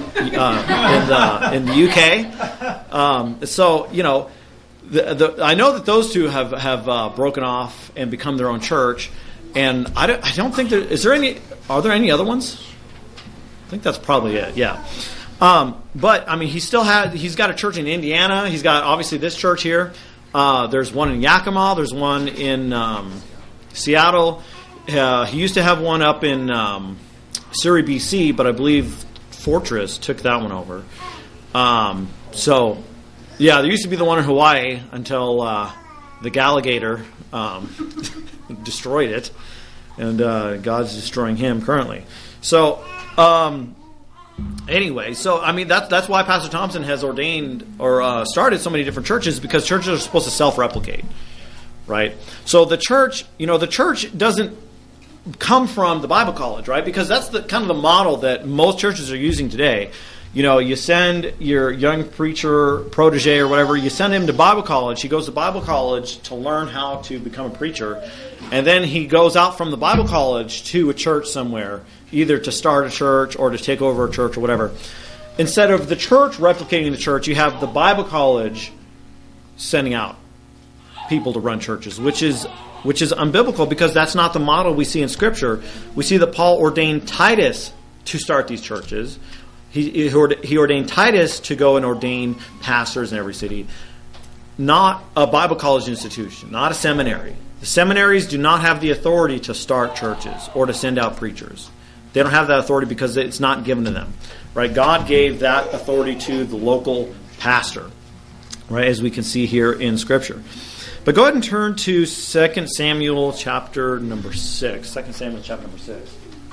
uh, in the in the U K. Um, so you know, the, the, I know that those two have have uh, broken off and become their own church. And I don't, I don't think there is there any. Are there any other ones? I think that's probably it. Yeah. Um, but I mean, he still had. He's got a church in Indiana. He's got obviously this church here. Uh, there's one in Yakima. There's one in um, Seattle. Uh, he used to have one up in um, Surrey, B C, but I believe Fortress took that one over. Um, so, yeah, there used to be the one in Hawaii until uh, the Galligator um, destroyed it, and uh, God's destroying him currently. So, um, anyway, so I mean that's that's why Pastor Thompson has ordained or uh, started so many different churches, because churches are supposed to self-replicate, right? So the church, you know, the church doesn't come from the Bible college, right? Because that's the kind of the model that most churches are using today. You know, you send your young preacher, protege or whatever, you send him to Bible college. He goes to Bible college to learn how to become a preacher. And then he goes out from the Bible college to a church somewhere, either to start a church or to take over a church or whatever. Instead of the church replicating the church, you have the Bible college sending out people to run churches, which is which is unbiblical because that's not the model we see in Scripture. We see that Paul ordained Titus to start these churches. He, he ordained Titus to go and ordain pastors in every city. Not a Bible college institution, not a seminary. The seminaries do not have the authority to start churches or to send out preachers. They don't have that authority because it's not given to them. Right? God gave that authority to the local pastor, right? As we can see here in Scripture. But go ahead and turn to Second Samuel chapter number six. Second Samuel chapter number six.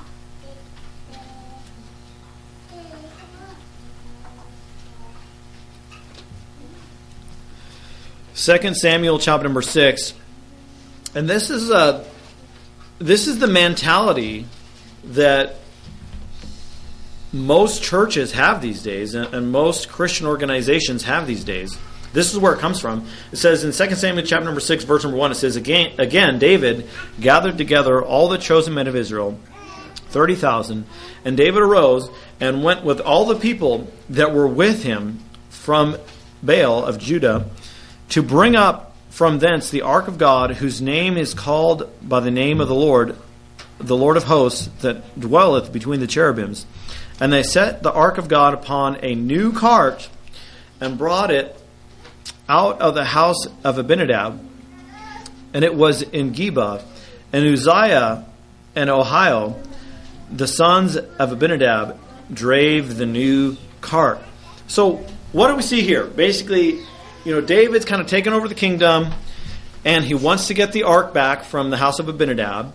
Second Samuel chapter number six, and this is a this is the mentality that most churches have these days, and, and most Christian organizations have these days. This is where it comes from. It says in Second Samuel chapter number six, verse number one, it says, Again, again David gathered together all the chosen men of Israel, thirty thousand, and David arose and went with all the people that were with him from Baal of Judah, to bring up from thence the ark of God, whose name is called by the name of the Lord, the Lord of hosts, that dwelleth between the cherubims. And they set the ark of God upon a new cart, and brought it out of the house of Abinadab. And it was in Geba. And Uzziah and Ohio, the sons of Abinadab, drave the new cart. So what do we see here? Basically, you know, David's kind of taken over the kingdom, and he wants to get the ark back from the house of Abinadab.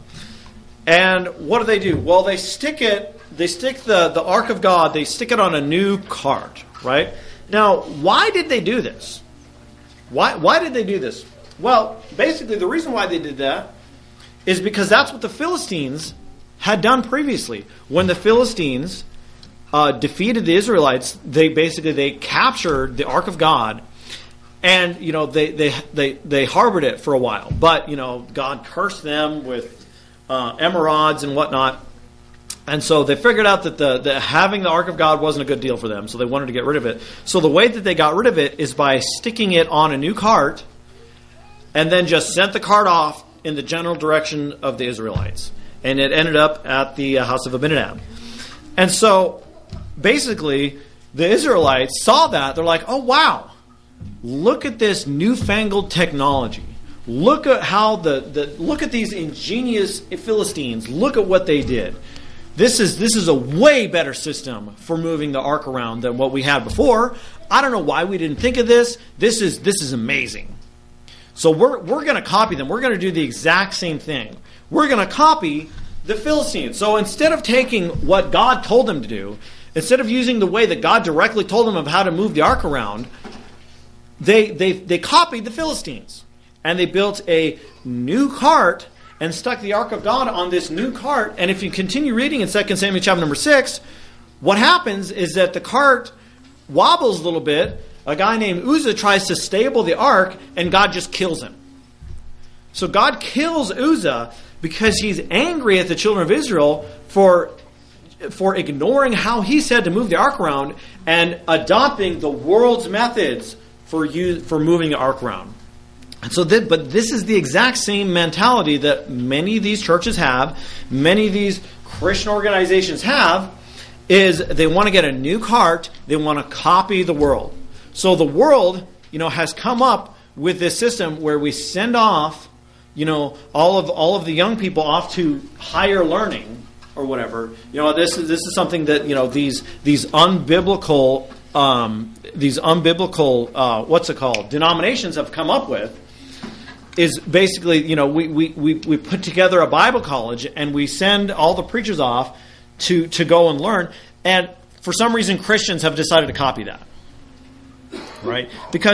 And what do they do? Well, they stick it, they stick the, the ark of God, they stick it on a new cart, right? Now, why did they do this? Why, why did they do this? Well, basically, the reason why they did that is because that's what the Philistines had done previously. When the Philistines uh, defeated the Israelites, they basically, they captured the ark of God. And, you know, they, they they they harbored it for a while. But, you know, God cursed them with uh, emerods and whatnot. And so they figured out that the, the having the Ark of God wasn't a good deal for them. So they wanted to get rid of it. So the way that they got rid of it is by sticking it on a new cart and then just sent the cart off in the general direction of the Israelites. And it ended up at the house of Abinadab. And so basically the Israelites saw that. They're like, oh, wow. Look at this newfangled technology. Look at how the, the look at these ingenious Philistines. Look at what they did. This is this is a way better system for moving the ark around than what we had before. I don't know why we didn't think of this. This is this is amazing. So we're we're going to copy them. We're going to do the exact same thing. We're going to copy the Philistines. So instead of taking what God told them to do, instead of using the way that God directly told them of how to move the ark around, They, they they copied the Philistines, and they built a new cart and stuck the Ark of God on this new cart. And if you continue reading in Second Samuel chapter number six, what happens is that the cart wobbles a little bit. A guy named Uzzah tries to stable the ark, and God just kills him. So God kills Uzzah because he's angry at the children of Israel for for ignoring how he said to move the ark around and adopting the world's methods for you for moving the ark around. And so, that, but this is the exact same mentality that many of these churches have, many of these Christian organizations have, is they want to get a new cart, they want to copy the world. So the world, you know, has come up with this system where we send off, you know, all of all of the young people off to higher learning or whatever. You know, this is this is something that, you know, these these unbiblical um, these unbiblical uh, what's it called denominations have come up with. Is basically, you know, we, we, we, we put together a Bible college and we send all the preachers off to, to go and learn. And for some reason, Christians have decided to copy that. Right? Because,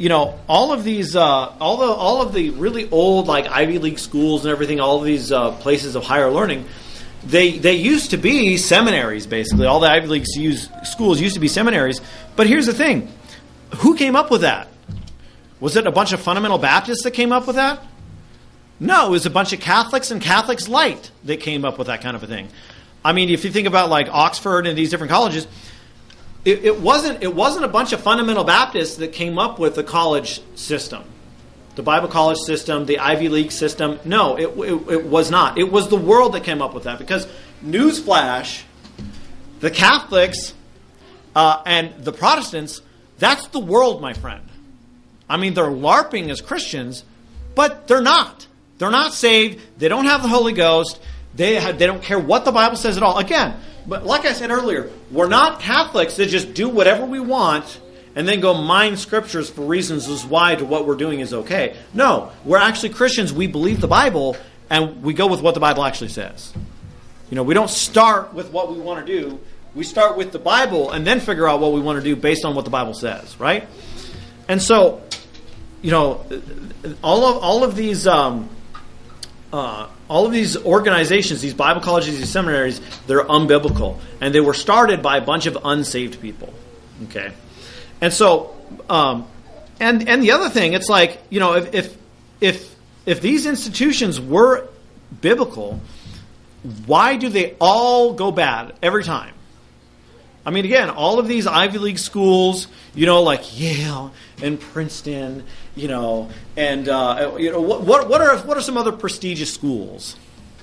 you know, all of these, uh, all the all of the really old like Ivy League schools and everything, all of these uh, places of higher learning, they they used to be seminaries. Basically, all the Ivy League use, schools used to be seminaries. But here's the thing: who came up with that? Was it a bunch of fundamental Baptists that came up with that? No, it was a bunch of Catholics and Catholics Light that came up with that kind of a thing. I mean, if you think about like Oxford and these different colleges, it, it wasn't it wasn't a bunch of fundamental Baptists that came up with the college system, the Bible college system, the Ivy League system. No, it, it, it was not. It was the world that came up with that. Because, newsflash, the Catholics uh, and the Protestants, that's the world, my friend. I mean, they're LARPing as Christians, but they're not. They're not saved. They don't have the Holy Ghost. They have, they don't care what the Bible says at all. Again, but like I said earlier, we're not Catholics that just do whatever we want and then go mine scriptures for reasons as why to what we're doing is okay. No, we're actually Christians. We believe the Bible, and we go with what the Bible actually says. You know, we don't start with what we want to do. We start with the Bible and then figure out what we want to do based on what the Bible says, right? And so, you know, all of all of these um, uh, all of these organizations, these Bible colleges, these seminaries, they're unbiblical, and they were started by a bunch of unsaved people. Okay, and so, um, and and the other thing, it's like, you know, if if if if these institutions were biblical, why do they all go bad every time? I mean, again, all of these Ivy League schools, you know, like Yale and Princeton, you know, and uh, you know, what what what are what are some other prestigious schools?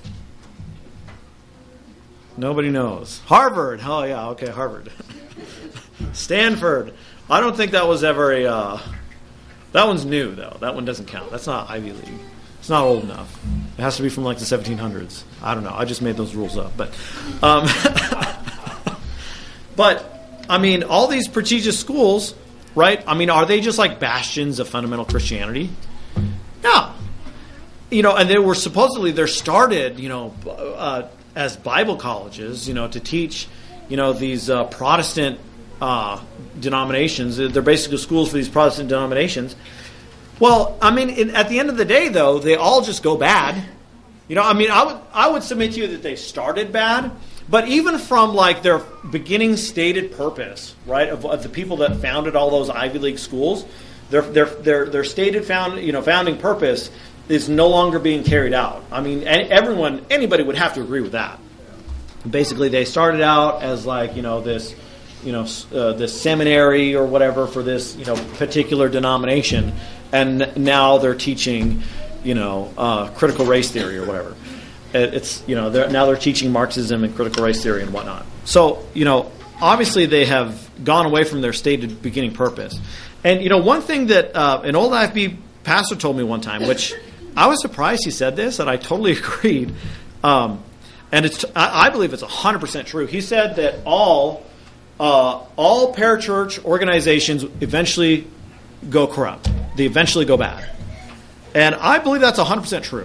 Nobody knows. Harvard. Oh yeah, okay, Harvard. Stanford. I don't think that was ever a. Uh, that one's new though. That one doesn't count. That's not Ivy League. It's not old enough. It has to be from like the seventeen hundreds. I don't know. I just made those rules up, but. Um, But, I mean, all these prestigious schools, right? I mean, are they just like bastions of fundamental Christianity? No. You know, and they were supposedly, they're started, you know, uh, as Bible colleges, you know, to teach, you know, these uh, Protestant uh, denominations. They're basically schools for these Protestant denominations. Well, I mean, in, at the end of the day, though, they all just go bad. You know, I mean, I would I would submit to you that they started bad. But even from like their beginning stated purpose, right, of, of the people that founded all those Ivy League schools, their their their their stated found you know founding purpose is no longer being carried out. I mean, everyone, anybody would have to agree with that. Basically, they started out as like you know this, you know uh, this seminary or whatever for this you know particular denomination, and now they're teaching, you know, uh, critical race theory or whatever. It's, you know, they're, now they're teaching Marxism and critical race theory and whatnot. So, you know, obviously they have gone away from their stated beginning purpose. And, you know, one thing that uh, an old I F B pastor told me one time, which I was surprised he said this, and I totally agreed. Um, and it's, I, I believe it's one hundred percent true. He said that all, uh, all parachurch organizations eventually go corrupt. They eventually go bad. And I believe that's one hundred percent true.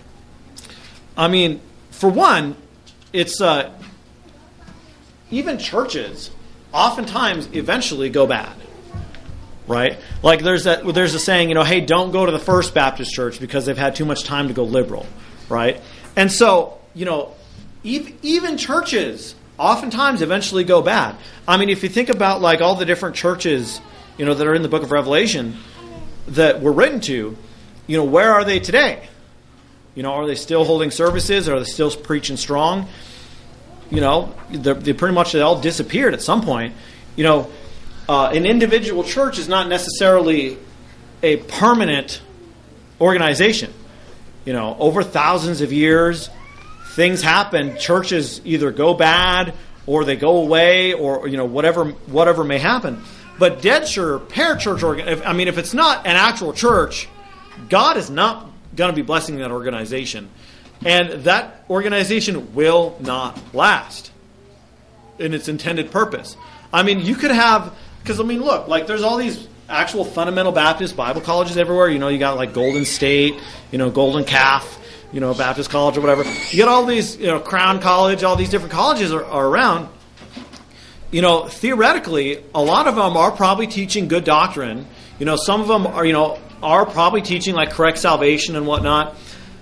I mean, for one, it's uh, even churches oftentimes eventually go bad, right? Like there's that there's a saying, you know, hey, don't go to the First Baptist Church because they've had too much time to go liberal, right? And so, you know, even, even churches oftentimes eventually go bad. I mean, if you think about like all the different churches, you know, that are in the book of Revelation that were written to, you know, where are they today? You know, are they still holding services? Are they still preaching strong? You know, they pretty much they all disappeared at some point. You know, uh, an individual church is not necessarily a permanent organization. You know, over thousands of years, things happen. Churches either go bad or they go away, or you know, whatever whatever may happen. But dead sure, parachurch organ. I mean, if it's not an actual church, God is not going to be blessing that organization, and that organization will not last in its intended purpose. I mean, you could have, because I mean, look, like there's all these actual fundamental Baptist Bible colleges everywhere. You know, you got like Golden State, you know, Golden Calf, you know, Baptist College or whatever. You get all these, you know, Crown College, all these different colleges are, are around. You know, theoretically, a lot of them are probably teaching good doctrine. You know, some of them are, you know, are probably teaching like correct salvation and whatnot.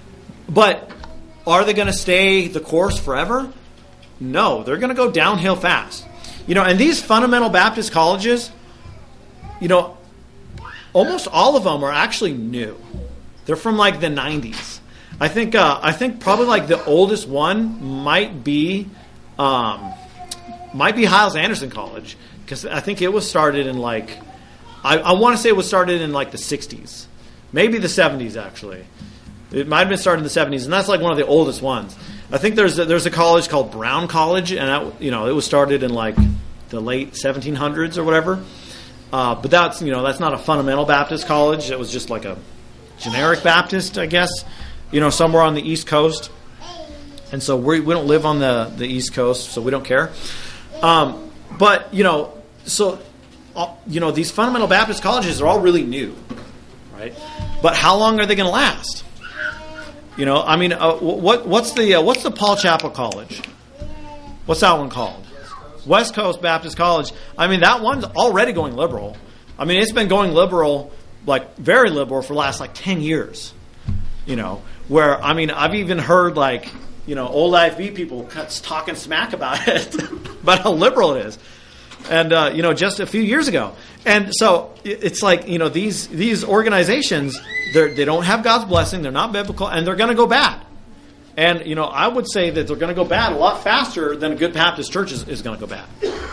But are they going to stay the course forever? No, they're going to go downhill fast. You know, and these fundamental Baptist colleges, you know, almost all of them are actually new. They're from like the nineties. I think uh, I think probably like the oldest one might be um, might be Hyles Anderson College, because I think it was started in like I, I want to say it was started in like the sixties, maybe the seventies actually. It might have been started in the seventies, and that's like one of the oldest ones. I think there's a, there's a college called Brown College, and that, you know, it was started in like the late seventeen hundreds or whatever. Uh, but that's, you know, that's not a fundamental Baptist college. It was just like a generic Baptist, I guess, you know, somewhere on the East Coast. And so we we don't live on the, the East Coast, so we don't care. Um, but, you know, so, uh, you know, these fundamental Baptist colleges are all really new, right? But how long are they going to last? You know, I mean, uh, what what's the uh, what's the Paul Chappell College? What's that one called? West Coast Baptist College. I mean, that one's already going liberal. I mean, it's been going liberal, like very liberal, for the last like ten years. You know, where I mean, I've even heard like, you know, old I F B people talking smack about it, about how liberal it is. And uh, you know, just a few years ago. And so it's like, you know, these these organizations, they they don't have God's blessing, they're not biblical, and they're going to go bad. And, you know, I would say that they're going to go bad a lot faster than a good Baptist church is, is going to go bad.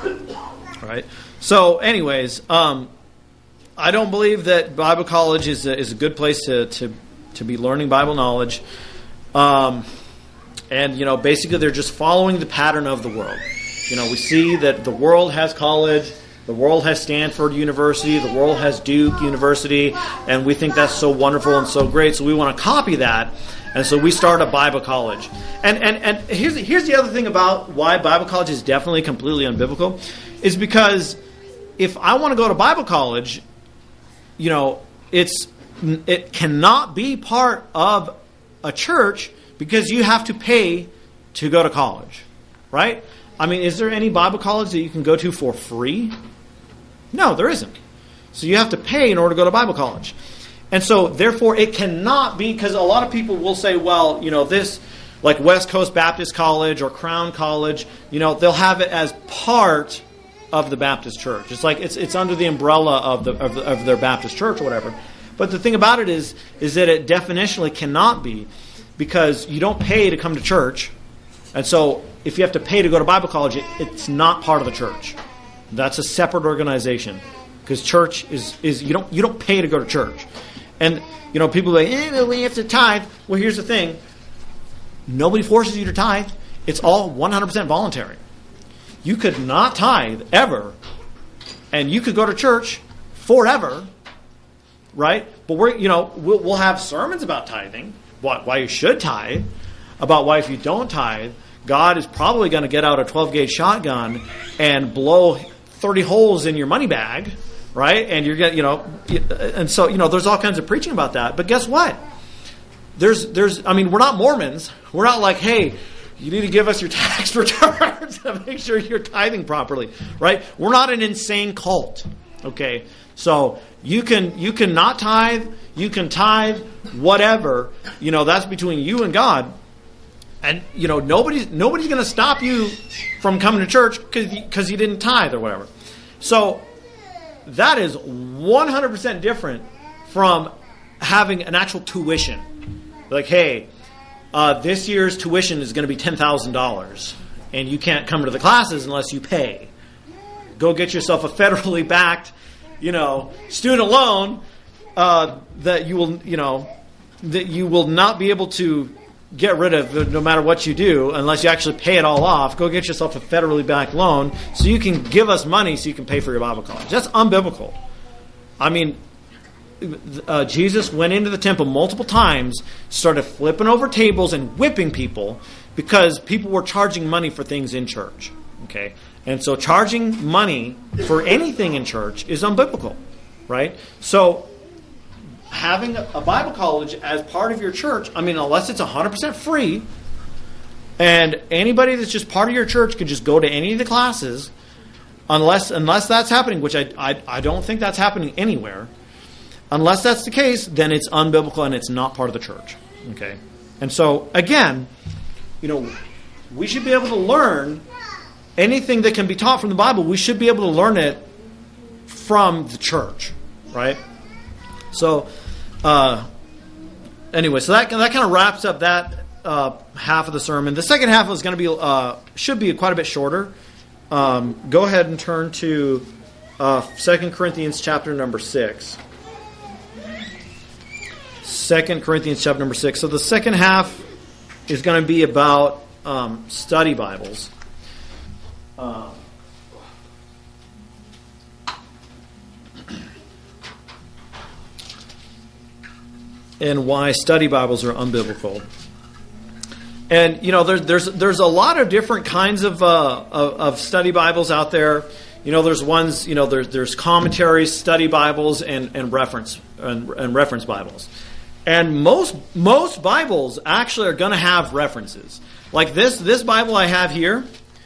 All right? So, anyways, um, I don't believe that Bible college is a, is a good place to, to, to be learning Bible knowledge. Um, and, you know, basically they're just following the pattern of the world. You know, we see that the world has college, the world has Stanford University, the world has Duke University, and we think that's so wonderful and so great, so we want to copy that. And so we start a Bible college. And and, and here's, here's the other thing about why Bible college is definitely completely unbiblical, is because if I want to go to Bible college, you know, it's it cannot be part of a church because you have to pay to go to college, right? I mean, is there any Bible college that you can go to for free? No, there isn't. So you have to pay in order to go to Bible college. And so, therefore, it cannot be, because a lot of people will say, well, you know, this, like West Coast Baptist College or Crown College, you know, they'll have it as part of the Baptist church. It's like it's it's under the umbrella of the of, the, of their Baptist church or whatever. But the thing about it is, is that it definitionally cannot be, because you don't pay to come to church. And so, if you have to pay to go to Bible college, it, it's not part of the church. That's a separate organization, because church is is you don't you don't pay to go to church. And, you know, people say, eh, we have to tithe. Well, here's the thing. Nobody forces you to tithe. It's all one hundred percent voluntary. You could not tithe ever, and you could go to church forever, right? But we're, you know, we'll, we'll have sermons about tithing, why, why you should tithe, about why if you don't tithe, God is probably going to get out a twelve gauge shotgun and blow thirty holes in your money bag, right? And you're getting, you know, and so, you know, there's all kinds of preaching about that. But guess what? There's, there's, I mean, we're not Mormons. We're not like, hey, you need to give us your tax returns to make sure you're tithing properly, right? We're not an insane cult, okay? So you can, you can not tithe, you can tithe, whatever. You know, that's between you and God. And, you know, nobody's, nobody's going to stop you from coming to church because because you didn't tithe or whatever. So that is one hundred percent different from having an actual tuition. Like, hey, uh, this year's tuition is going to be ten thousand dollars, and you can't come to the classes unless you pay. Go get yourself a federally backed, you know, student loan uh, that you will, you know, that you will not be able to get rid of no matter what you do unless you actually pay it all off. Go get yourself a federally backed loan so you can give us money so you can pay for your Bible college. That's unbiblical. I mean, uh, Jesus went into the temple multiple times, started flipping over tables and whipping people because people were charging money for things in church. Okay? And so charging money for anything in church is unbiblical, right? So having a Bible college as part of your church, I mean, unless it's one hundred percent free, and anybody that's just part of your church can just go to any of the classes, unless unless that's happening, which I I, I don't think that's happening anywhere. unless that's the case, then it's unbiblical and it's not part of the church. Okay? And so, again, you know, we should be able to learn anything that can be taught from the Bible. We should be able to learn it from the church, right? So, uh, anyway, so that that kind of wraps up that uh, half of the sermon. The second half is going to be uh, should be quite a bit shorter. Um, go ahead and turn to uh, Second Corinthians chapter number six. Second Corinthians chapter number six. So the second half is going to be about um, study Bibles. Uh, and why study Bibles are unbiblical. And you know, there's there's there's a lot of different kinds of, uh, of of study Bibles out there. You know, there's ones. You know, there's there's commentaries, study Bibles, and and reference and, and reference Bibles. And most most Bibles actually are going to have references. Like this this Bible I have here.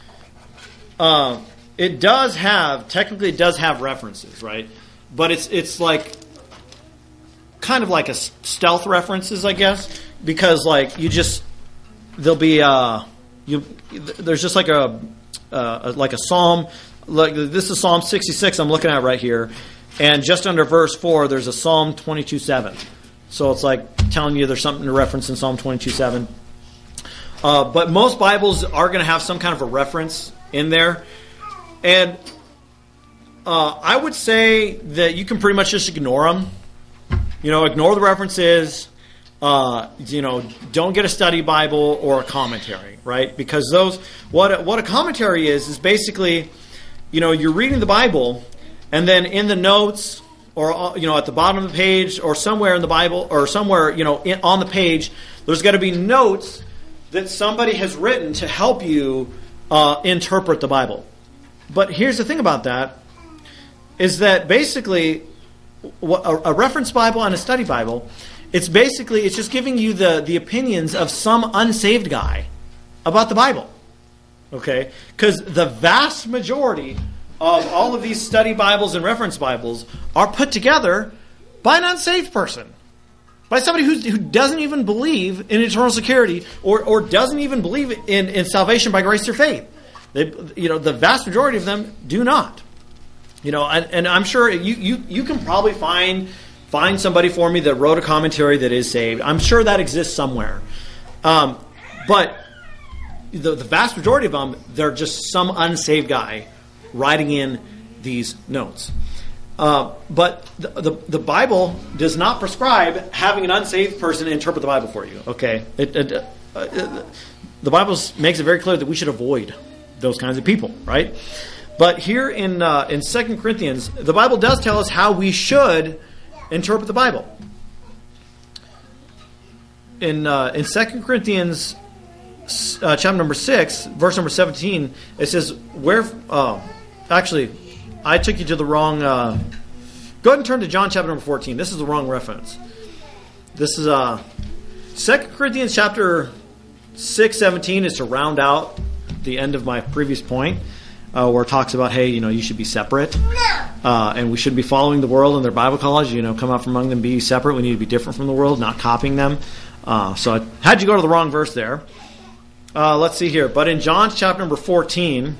Uh, it does have technically it does have references, right? But it's it's like kind of like a stealth references, I guess, because like you just there'll be uh you there's just like a uh, like a psalm, like this is Psalm sixty-six I'm looking at right here, and just under verse four there's a Psalm twenty-two seven. So it's like telling you there's something to reference in Psalm twenty-two seven. Uh, but most Bibles are going to have some kind of a reference in there, and uh, I would say that you can pretty much just ignore them. You know, ignore the references. Uh, you know, don't get a study Bible or a commentary, right? Because those, what a, what a commentary is, is basically, you know, you're reading the Bible, and then in the notes, or you know, at the bottom of the page, or somewhere in the Bible, or somewhere, you know, in, on the page, there's got to be notes that somebody has written to help you uh, interpret the Bible. But here's the thing about that, is that basically a, a reference Bible and a study Bible, it's basically, it's just giving you the, the opinions of some unsaved guy about the Bible. Okay? Because the vast majority of all of these study Bibles and reference Bibles are put together by an unsaved person. By somebody who's, who doesn't even believe in eternal security, or, or doesn't even believe in, in salvation by grace through faith. They, you know, the vast majority of them do not. You know, and, and I'm sure you, you, you can probably find find somebody for me that wrote a commentary that is saved. I'm sure that exists somewhere. Um, but the, the vast majority of them, they're just some unsaved guy writing in these notes. Uh, but the, the the Bible does not prescribe having an unsaved person interpret the Bible for you. Okay, it, it, uh, it, the Bible makes it very clear that we should avoid those kinds of people, right? But here in uh, in Second Corinthians, the Bible does tell us how we should interpret the Bible. In uh, in Second Corinthians uh, chapter number six, verse number seventeen, it says, "Where?" Uh, actually, I took you to the wrong. Uh, go ahead and turn to John chapter number fourteen. This is the wrong reference. This is uh, Second Corinthians chapter six seventeen is to round out the end of my previous point, uh, where it talks about, hey, you know, you should be separate, uh, and we shouldn't be following the world in their Bible college. You know, come out from among them, be separate. We need to be different from the world, not copying them. Uh, so I had you go to the wrong verse there. Uh, let's see here. But in John chapter number fourteen,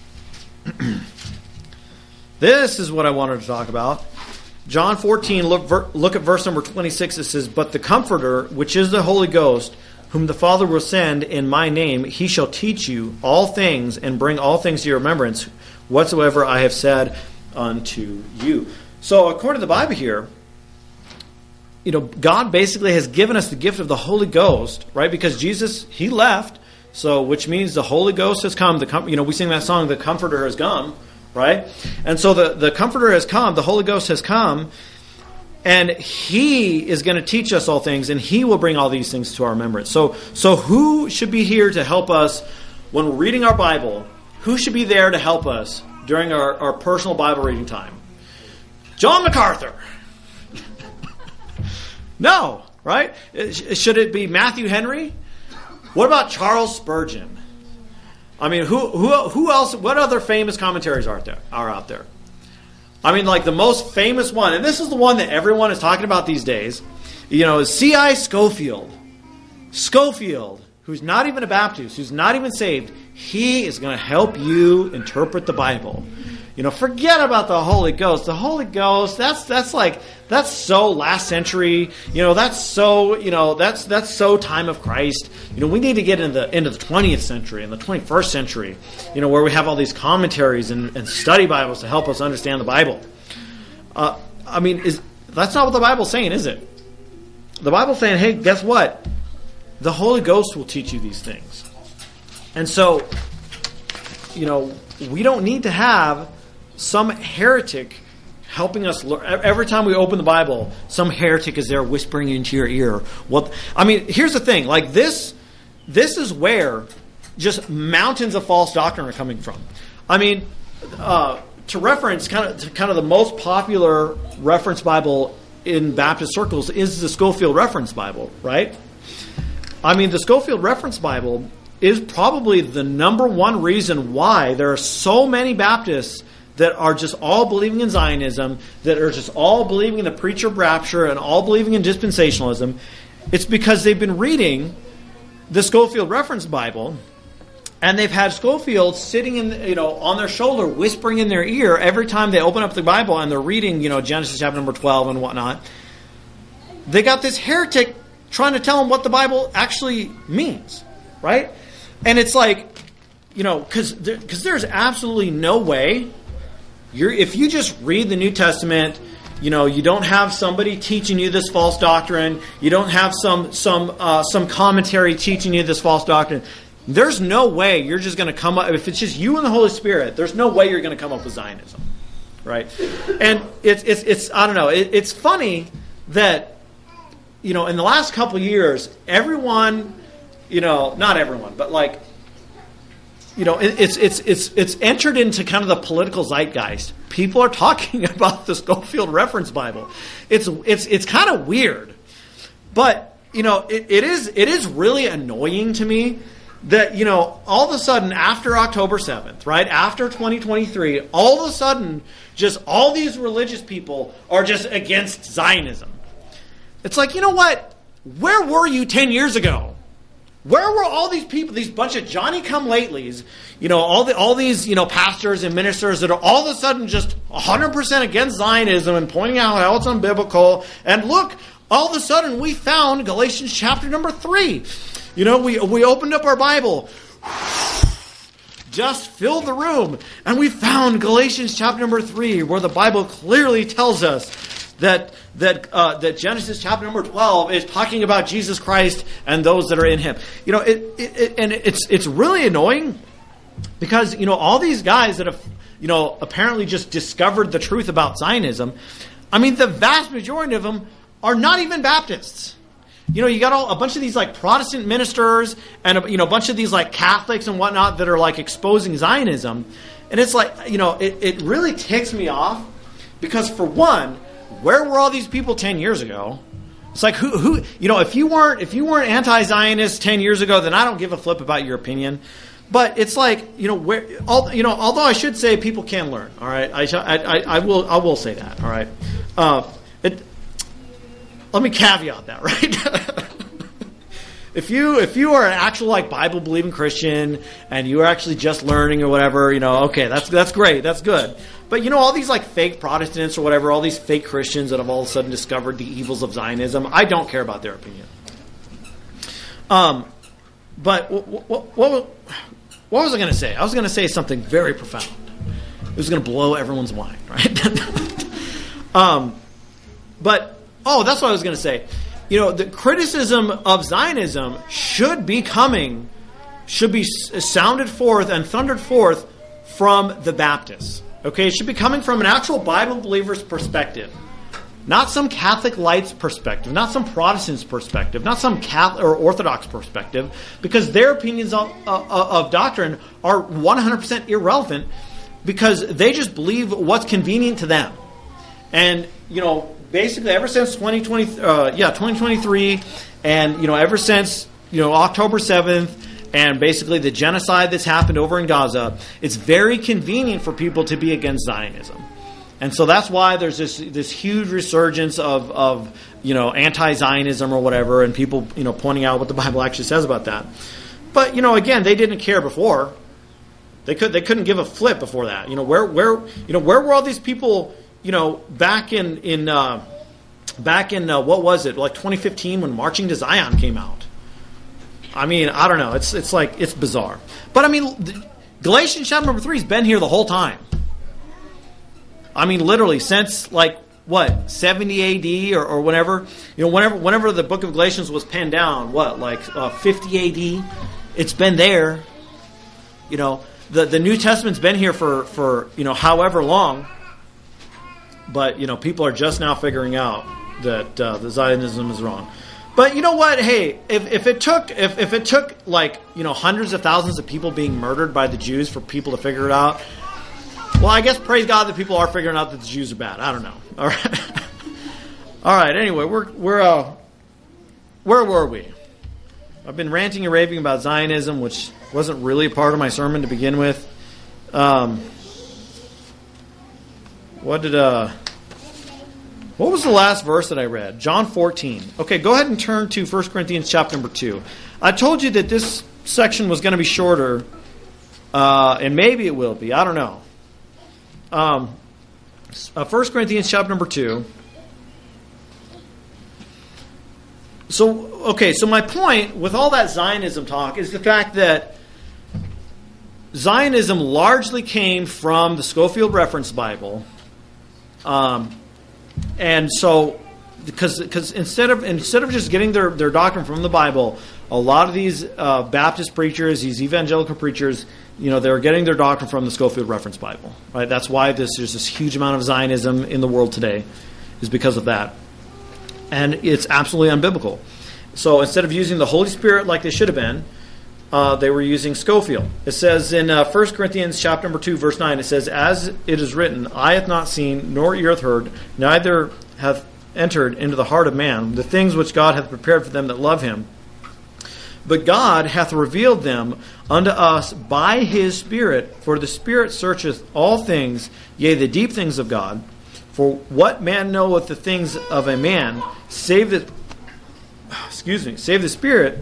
this is what I wanted to talk about. John fourteen, look, ver, look at verse number twenty-six. It says, "But the Comforter, which is the Holy Ghost, whom the Father will send in my name, he shall teach you all things and bring all things to your remembrance, whatsoever I have said unto you." So according to the Bible here, you know, God basically has given us the gift of the Holy Ghost, right? Because Jesus, he left, so which means the Holy Ghost has come. The you know, we sing that song, "The Comforter has come," right? And so the, the Comforter has come, the Holy Ghost has come, and he is going to teach us all things, and he will bring all these things to our remembrance. So, so who should be here to help us when we're reading our Bible? Who should be there to help us during our, our personal Bible reading time? John MacArthur. No, right? Should it be Matthew Henry? What about Charles Spurgeon? I mean, who who who else? What other famous commentaries are there are out there? I mean, like the most famous one, and this is the one that everyone is talking about these days, you know, is C I Scofield. Scofield, who's not even a Baptist, who's not even saved, he is going to help you interpret the Bible. You know, forget about the Holy Ghost. The Holy Ghost, that's that's like that's so last century. You know, that's so you know that's that's so time of Christ. You know, we need to get into the into the twentieth century and the twenty-first century. You know, where we have all these commentaries and, and study Bibles to help us understand the Bible. Uh, I mean, is that's not what the Bible's saying, is it? The Bible's saying, hey, guess what? The Holy Ghost will teach you these things. And so, you know, we don't need to have some heretic helping us learn. Every time we open the Bible, some heretic is there whispering into your ear. What I mean, here's the thing. Like this, this is where just mountains of false doctrine are coming from. I mean, uh, to reference kind of to kind of the most popular reference Bible in Baptist circles is the Scofield Reference Bible, right? I mean, the Scofield Reference Bible is probably the number one reason why there are so many Baptists that are just all believing in Zionism, that are just all believing in the preacher rapture and all believing in dispensationalism. It's because they've been reading the Scofield Reference Bible, and they've had Scofield sitting in, you know, on their shoulder, whispering in their ear every time they open up the Bible and they're reading, you know, Genesis chapter number twelve and whatnot. They got this heretic trying to tell them what the Bible actually means, right? And it's like, you know, because there, because there's absolutely no way you're if you just read the New Testament, you know, you don't have somebody teaching you this false doctrine, you don't have some some uh, some commentary teaching you this false doctrine. There's no way you're just going to come up, if it's just you and the Holy Spirit, there's no way you're going to come up with Zionism, right? And it's, it's, it's I don't know, it, it's funny that, you know, in the last couple of years, everyone, you know, not everyone, but like, you know, it, it's, it's, it's, it's entered into kind of the political zeitgeist. People are talking about the Scofield Reference Bible. It's, it's, it's kind of weird, but, you know, it, it is, it is really annoying to me that, you know, all of a sudden after October seventh, right, after twenty twenty-three, all of a sudden just all these religious people are just against Zionism. It's like, you know what? Where were you ten years ago? Where were all these people, these bunch of Johnny-come-latelys, you know, all the all these, you know, pastors and ministers that are all of a sudden just one hundred percent against Zionism and pointing out how it's unbiblical. And look, all of a sudden we found Galatians chapter number three. You know, we we opened up our Bible, just filled the room, and we found Galatians chapter number three, where the Bible clearly tells us that that uh, that Genesis chapter number twelve is talking about Jesus Christ and those that are in Him. You know, it, it, it and it's it's really annoying because, you know, all these guys that have, you know, apparently just discovered the truth about Zionism. I mean, the vast majority of them are not even Baptists. You know, you got all, a bunch of these like Protestant ministers and a, you know, a bunch of these like Catholics and whatnot that are like exposing Zionism. And it's like, you know, it, it really ticks me off because, for one, where were all these people ten years ago? It's like, who, who, you know, if you weren't, if you weren't anti-Zionist ten years ago, then I don't give a flip about your opinion. But it's like, you know, where, all, you know, although I should say people can learn. All right. I, I, I will, I will say that. All right. Uh, it, Let me caveat that, right? if you if you are an actual like Bible believing Christian and you are actually just learning or whatever, you know, okay, that's that's great, that's good. But you know, all these like fake Protestants or whatever, all these fake Christians that have all of a sudden discovered the evils of Zionism, I don't care about their opinion. Um, but what what, what, what was I going to say? I was going to say something very profound. It was going to blow everyone's mind, right? um, but. Oh, that's what I was going to say. You know, the criticism of Zionism should be coming, should be sounded forth and thundered forth from the Baptists. Okay, it should be coming from an actual Bible believer's perspective. Not some Catholic lights perspective, not some Protestant's perspective, not some Catholic or Orthodox perspective, because their opinions of, of, of doctrine are one hundred percent irrelevant because they just believe what's convenient to them. And, you know, basically, ever since twenty twenty, uh, yeah, twenty twenty-three, and you know, ever since you know October seventh, and basically the genocide that's happened over in Gaza, it's very convenient for people to be against Zionism. And so that's why there's this this huge resurgence of, of you know, anti-Zionism or whatever, and people, you know, pointing out what the Bible actually says about that. But, you know, again, they didn't care before. They could they couldn't give a flip before that. You know, where where you know where were all these people, you know, back in in uh, back in uh, what was it, like twenty fifteen when Marching to Zion came out? I mean, I don't know. It's it's like it's bizarre. But I mean, Galatians chapter number three has been here the whole time. I mean, literally since like what seventy A D or, or whenever, you know, whenever whenever the book of Galatians was penned down, what like uh, fifty A D, it's been there. You know, the the New Testament's been here for for you know however long, but you know people are just now figuring out that uh, the Zionism is wrong. But you know what? Hey, if, if it took if, if it took like you know hundreds of thousands of people being murdered by the Jews for people to figure it out. Well, I guess praise God that people are figuring out that the Jews are bad. I don't know. All right. All right. Anyway, we're we're uh, where were we? I've been ranting and raving about Zionism, which wasn't really a part of my sermon to begin with. Um, what did uh, what was the last verse that I read? John fourteen. Okay, go ahead and turn to First Corinthians chapter number two. I told you that this section was going to be shorter, uh, and maybe it will be. I don't know. Um, uh, First Corinthians chapter number two. So, okay, so my point with all that Zionism talk is the fact that Zionism largely came from the Scofield Reference Bible. Um, and so, because because instead of instead of just getting their, their doctrine from the Bible, a lot of these uh, Baptist preachers, these evangelical preachers, you know, they're getting their doctrine from the Scofield Reference Bible, right? That's why this, there's this huge amount of Zionism in the world today, is because of that. And it's absolutely unbiblical. So instead of using the Holy Spirit like they should have been, uh, they were using Scofield. It says in uh, First Corinthians chapter number two, verse nine, it says, "As it is written, eye hath not seen, nor ear hath heard, neither hath entered into the heart of man the things which God hath prepared for them that love him. But God hath revealed them unto us by his Spirit, for the Spirit searcheth all things, yea, the deep things of God. For what man knoweth the things of a man, save the excuse me, save the Spirit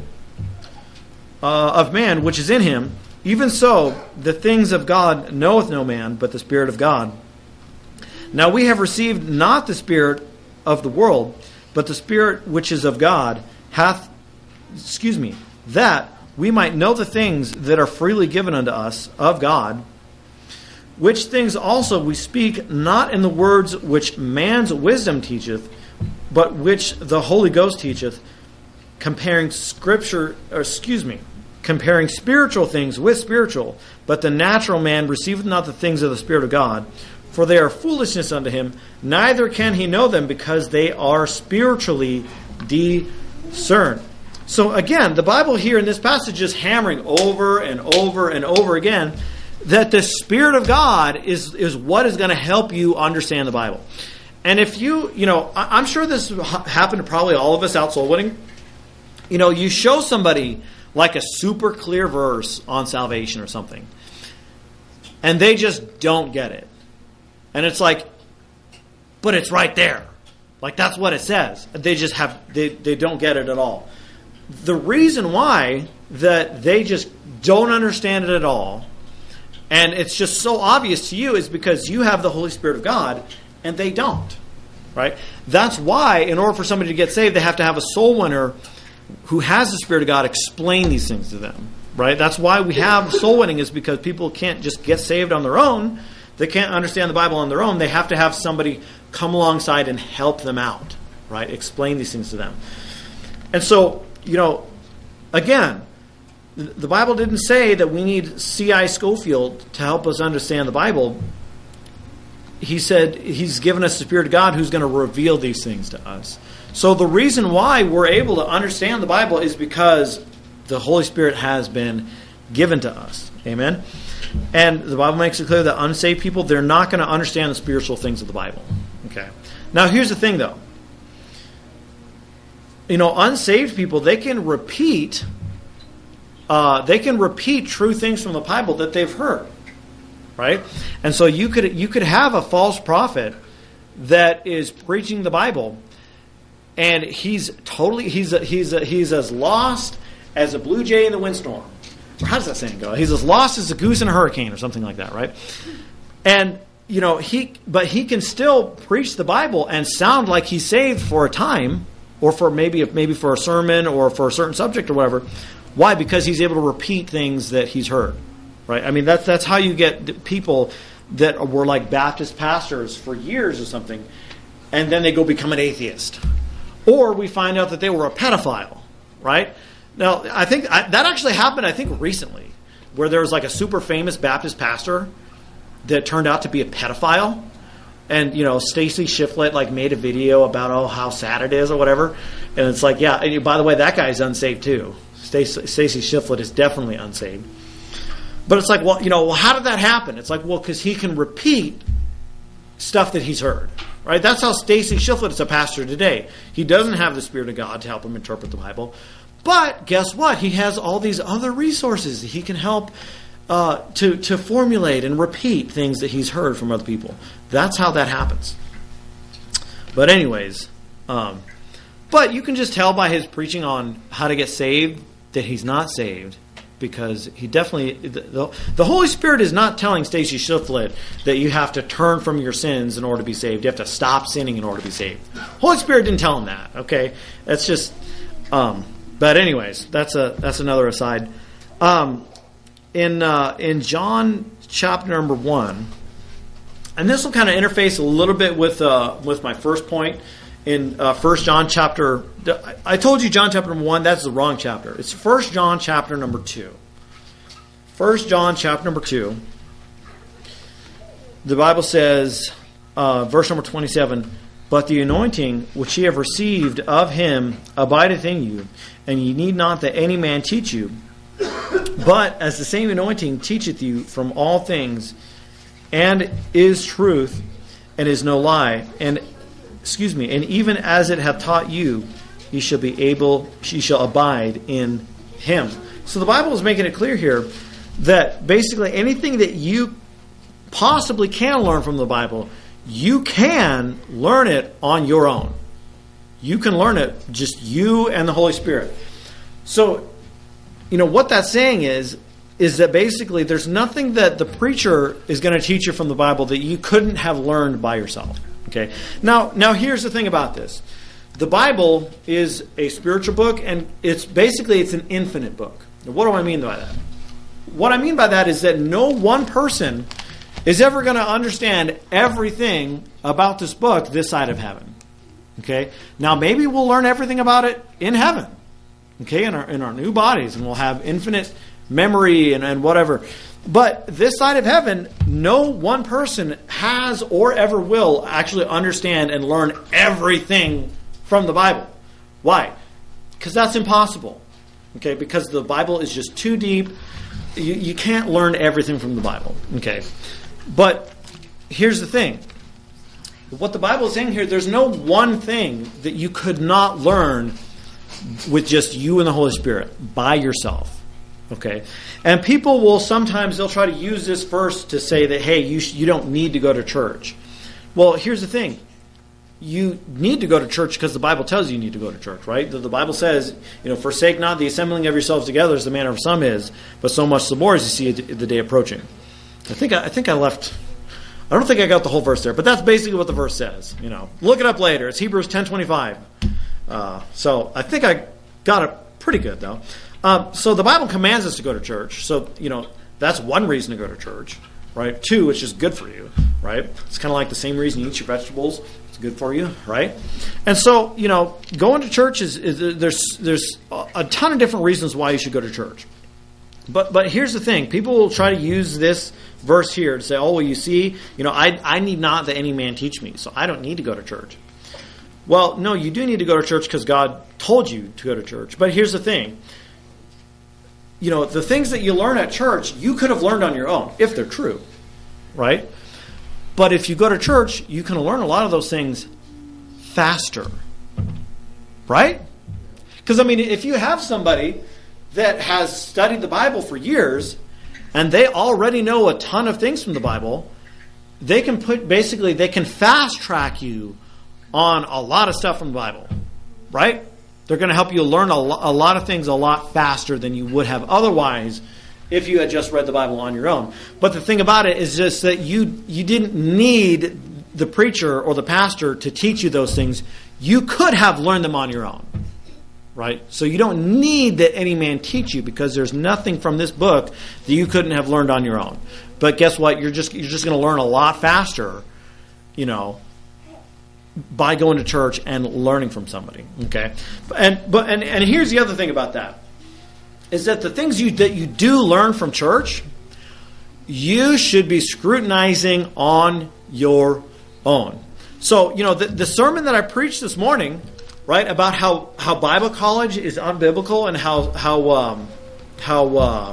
uh, of man which is in him? Even so, the things of God knoweth no man, but the Spirit of God. Now we have received not the spirit of the world, but the Spirit which is of God, hath excuse me, that we might know the things that are freely given unto us of God, which things also we speak not in the words which man's wisdom teacheth, but which the Holy Ghost teacheth, comparing scripture, or excuse me, comparing spiritual things with spiritual. But the natural man receiveth not the things of the Spirit of God, for they are foolishness unto him, neither can he know them, because they are spiritually discerned." So again, the Bible here in this passage is hammering over and over and over again that the Spirit of God is, is what is going to help you understand the Bible. And if you, you know, I'm sure this happened to probably all of us out soul winning. You know, you show somebody like a super clear verse on salvation or something, and they just don't get it. And it's like, but it's right there. Like, that's what it says. They just have, they, they don't get it at all. The reason why that they just don't understand it at all, and it's just so obvious to you, is because you have the Holy Spirit of God and they don't. Right? That's why, in order for somebody to get saved, they have to have a soul winner who has the Spirit of God explain these things to them. Right? That's why we have soul winning, is because people can't just get saved on their own. They can't understand the Bible on their own. They have to have somebody come alongside and help them out. Right? Explain these things to them. And so, you know, again, the Bible didn't say that we need C I Scofield to help us understand the Bible. He said he's given us the Spirit of God who's going to reveal these things to us. So the reason why we're able to understand the Bible is because the Holy Spirit has been given to us. Amen? And the Bible makes it clear that unsaved people, they're not going to understand the spiritual things of the Bible. Okay. Now here's the thing, though. You know, unsaved people, they can repeat, uh, they can repeat true things from the Bible that they've heard. right? And so you could you could have a false prophet that is preaching the Bible, and he's totally he's a, he's a, he's as lost as a blue jay in the windstorm. Or how does that saying go? He's as lost as a goose in a hurricane, or something like that, right? And you know he, but he can still preach the Bible and sound like he's saved for a time, or for maybe maybe for a sermon or for a certain subject or whatever. Why? Because he's able to repeat things that he's heard, right? I mean, that's that's how you get people that were like Baptist pastors for years or something, and then they go become an atheist, or we find out that they were a pedophile, right? Now, I think I, that actually happened. I think recently, where there was like a super famous Baptist pastor that turned out to be a pedophile. And, you know, Stacy Shiflett, like, made a video about, oh, how sad it is or whatever. And it's like, yeah, and by the way, that guy's unsaved too. Stacy, Stacy Shiflett is definitely unsaved. But it's like, well, you know, well, how did that happen? It's like, well, because he can repeat stuff that he's heard, right? That's how Stacy Shiflett is a pastor today. He doesn't have the Spirit of God to help him interpret the Bible. But guess what? He has all these other resources that he can help Uh, to, to formulate and repeat things that he's heard from other people. That's how that happens. But anyways, um, but you can just tell by his preaching on how to get saved that he's not saved, because he definitely, the, the, the Holy Spirit is not telling Stacy Shiflett that you have to turn from your sins in order to be saved. You have to stop sinning in order to be saved. Holy Spirit didn't tell him that, okay? That's just, um, but anyways, that's a that's another aside. Um, In uh, in John chapter number one, and this will kind of interface a little bit with uh, with my first point in uh, First John chapter. I told you John chapter number one. That's the wrong chapter. It's First John chapter number two. First John chapter number two. The Bible says, uh, verse number twenty-seven. But the anointing which ye have received of him abideth in you, and ye need not that any man teach you. But as the same anointing teacheth you from all things, and is truth, and is no lie, and excuse me, and even as it hath taught you, ye shall be able, ye shall abide in him. So the Bible is making it clear here that basically anything that you possibly can learn from the Bible, you can learn it on your own. You can learn it, just you and the Holy Spirit. So, you know, what that's saying is, is that basically there's nothing that the preacher is going to teach you from the Bible that you couldn't have learned by yourself. Okay. Now, now here's the thing about this. The Bible is a spiritual book, and it's basically, it's an infinite book. Now, what do I mean by that? What I mean by that is that no one person is ever going to understand everything about this book this side of heaven. Okay. Now, maybe we'll learn everything about it in heaven. Okay, in our in our new bodies, and we'll have infinite memory and, and whatever. But this side of heaven, no one person has or ever will actually understand and learn everything from the Bible. Why? Because that's impossible. Okay, because the Bible is just too deep. You, you can't learn everything from the Bible. Okay, but here's the thing. What the Bible is saying here, there's no one thing that you could not learn with just you and the Holy Spirit by yourself. Okay, and people will sometimes, they'll try to use this verse to say that, hey, you sh- you don't need to go to church. Well, here's the thing. You need to go to church because the Bible tells you you need to go to church, right? The, the Bible says, you know, forsake not the assembling of yourselves together as the manner of some is, but so much the more as you see the day approaching. I think I, I think I left... I don't think I got the whole verse there, but that's basically what the verse says. You know, look it up later. It's Hebrews ten twenty-five. Uh, so I think I got it pretty good, though. Um, so the Bible commands us to go to church. So, you know, that's one reason to go to church, right? Two, it's just good for you, right? It's kind of like the same reason you eat your vegetables. It's good for you, right? And so, you know, going to church is, is there's there's a ton of different reasons why you should go to church. But but here's the thing. People will try to use this verse here to say, oh, well, you see, you know, I I need not that any man teach me, so I don't need to go to church. Well, no, you do need to go to church because God told you to go to church. But here's the thing. You know, the things that you learn at church, you could have learned on your own, if they're true, right? But if you go to church, you can learn a lot of those things faster, right? Because, I mean, if you have somebody that has studied the Bible for years, and they already know a ton of things from the Bible, they can put, basically, they can fast track you on a lot of stuff from the Bible, right? They're going to help you learn a, lo- a lot of things a lot faster than you would have otherwise if you had just read the Bible on your own. But the thing about it is just that you you didn't need the preacher or the pastor to teach you those things. You could have learned them on your own, right? So you don't need that any man teach you, because there's nothing from this book that you couldn't have learned on your own. But guess what? You're just you're just going to learn a lot faster, you know, by going to church and learning from somebody. Okay, and but and, and here's the other thing about that, is that the things you that you do learn from church, you should be scrutinizing on your own. So, you know, the, the sermon that I preached this morning, right, about how, how Bible college is unbiblical and how how um, how uh,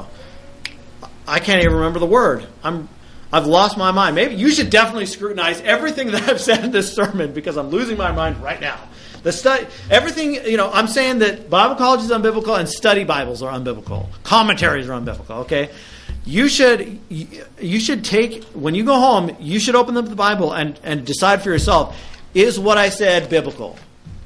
I can't even remember the word. I'm I've lost my mind. Maybe you should definitely scrutinize everything that I've said in this sermon, because I'm losing my mind right now. The study, everything, you know, I'm saying that Bible college is unbiblical and study Bibles are unbiblical. Commentaries are unbiblical, okay? You should you should take, when you go home, you should open up the Bible and, and decide for yourself, is what I said biblical?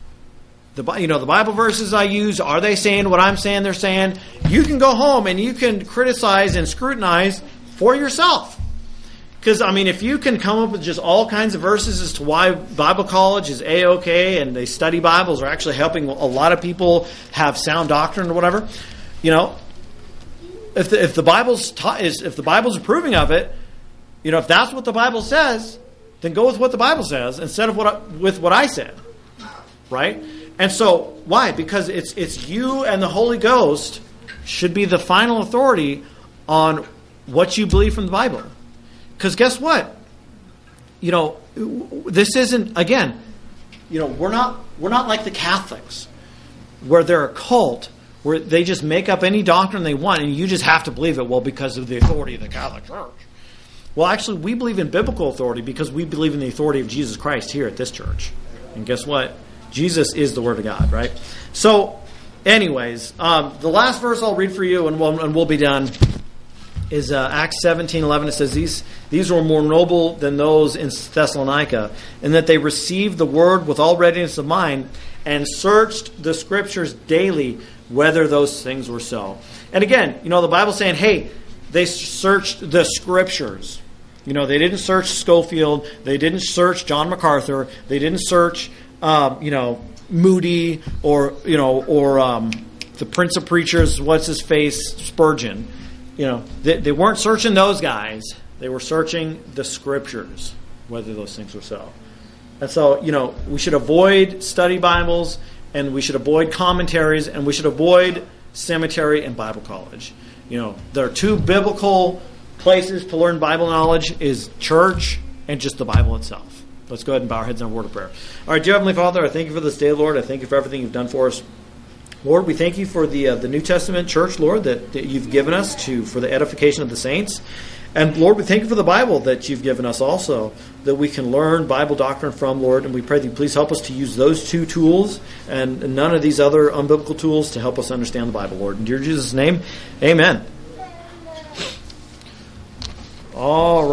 The you know the Bible verses I use, are they saying what I'm saying they're saying? You can go home and you can criticize and scrutinize for yourself. Because, I mean, if you can come up with just all kinds of verses as to why Bible college is A-okay and they study Bibles are actually helping a lot of people have sound doctrine or whatever, you know, if the, if the Bible's ta- is if the Bible's approving of it, you know, if that's what the Bible says, then go with what the Bible says instead of what I, with what I said, right? And so why? Because it's it's you and the Holy Ghost should be the final authority on what you believe from the Bible. Because guess what? You know, this isn't, again, you know, we're not we're not like the Catholics, where they're a cult, where they just make up any doctrine they want and you just have to believe it, well, because of the authority of the Catholic Church. Well, actually, we believe in biblical authority because we believe in the authority of Jesus Christ here at this church. And guess what? Jesus is the Word of God, right? So, anyways, um, the last verse I'll read for you, and we'll, and we'll be done, is uh, Acts seventeen eleven. It says, these these were more noble than those in Thessalonica, in that they received the word with all readiness of mind and searched the Scriptures daily whether those things were so. And again, you know, the Bible's saying, hey, they searched the Scriptures. You know, they didn't search Schofield. They didn't search John MacArthur. They didn't search, um, you know, Moody or, you know, or um, the Prince of Preachers, what's his face, Spurgeon. You know, they, they weren't searching those guys. They were searching the Scriptures, whether those things were so. And so, you know, we should avoid study Bibles, and we should avoid commentaries, and we should avoid seminary and Bible college. You know, there are two biblical places to learn Bible knowledge, is church and just the Bible itself. Let's go ahead and bow our heads in a word of prayer. All right, dear Heavenly Father, I thank you for this day, Lord. I thank you for everything you've done for us. Lord, we thank you for the uh, the New Testament church, Lord, that, that you've given us to for the edification of the saints. And Lord, we thank you for the Bible that you've given us also, that we can learn Bible doctrine from, Lord. And we pray that you please help us to use those two tools and none of these other unbiblical tools to help us understand the Bible, Lord. In dear Jesus' name, amen. All right.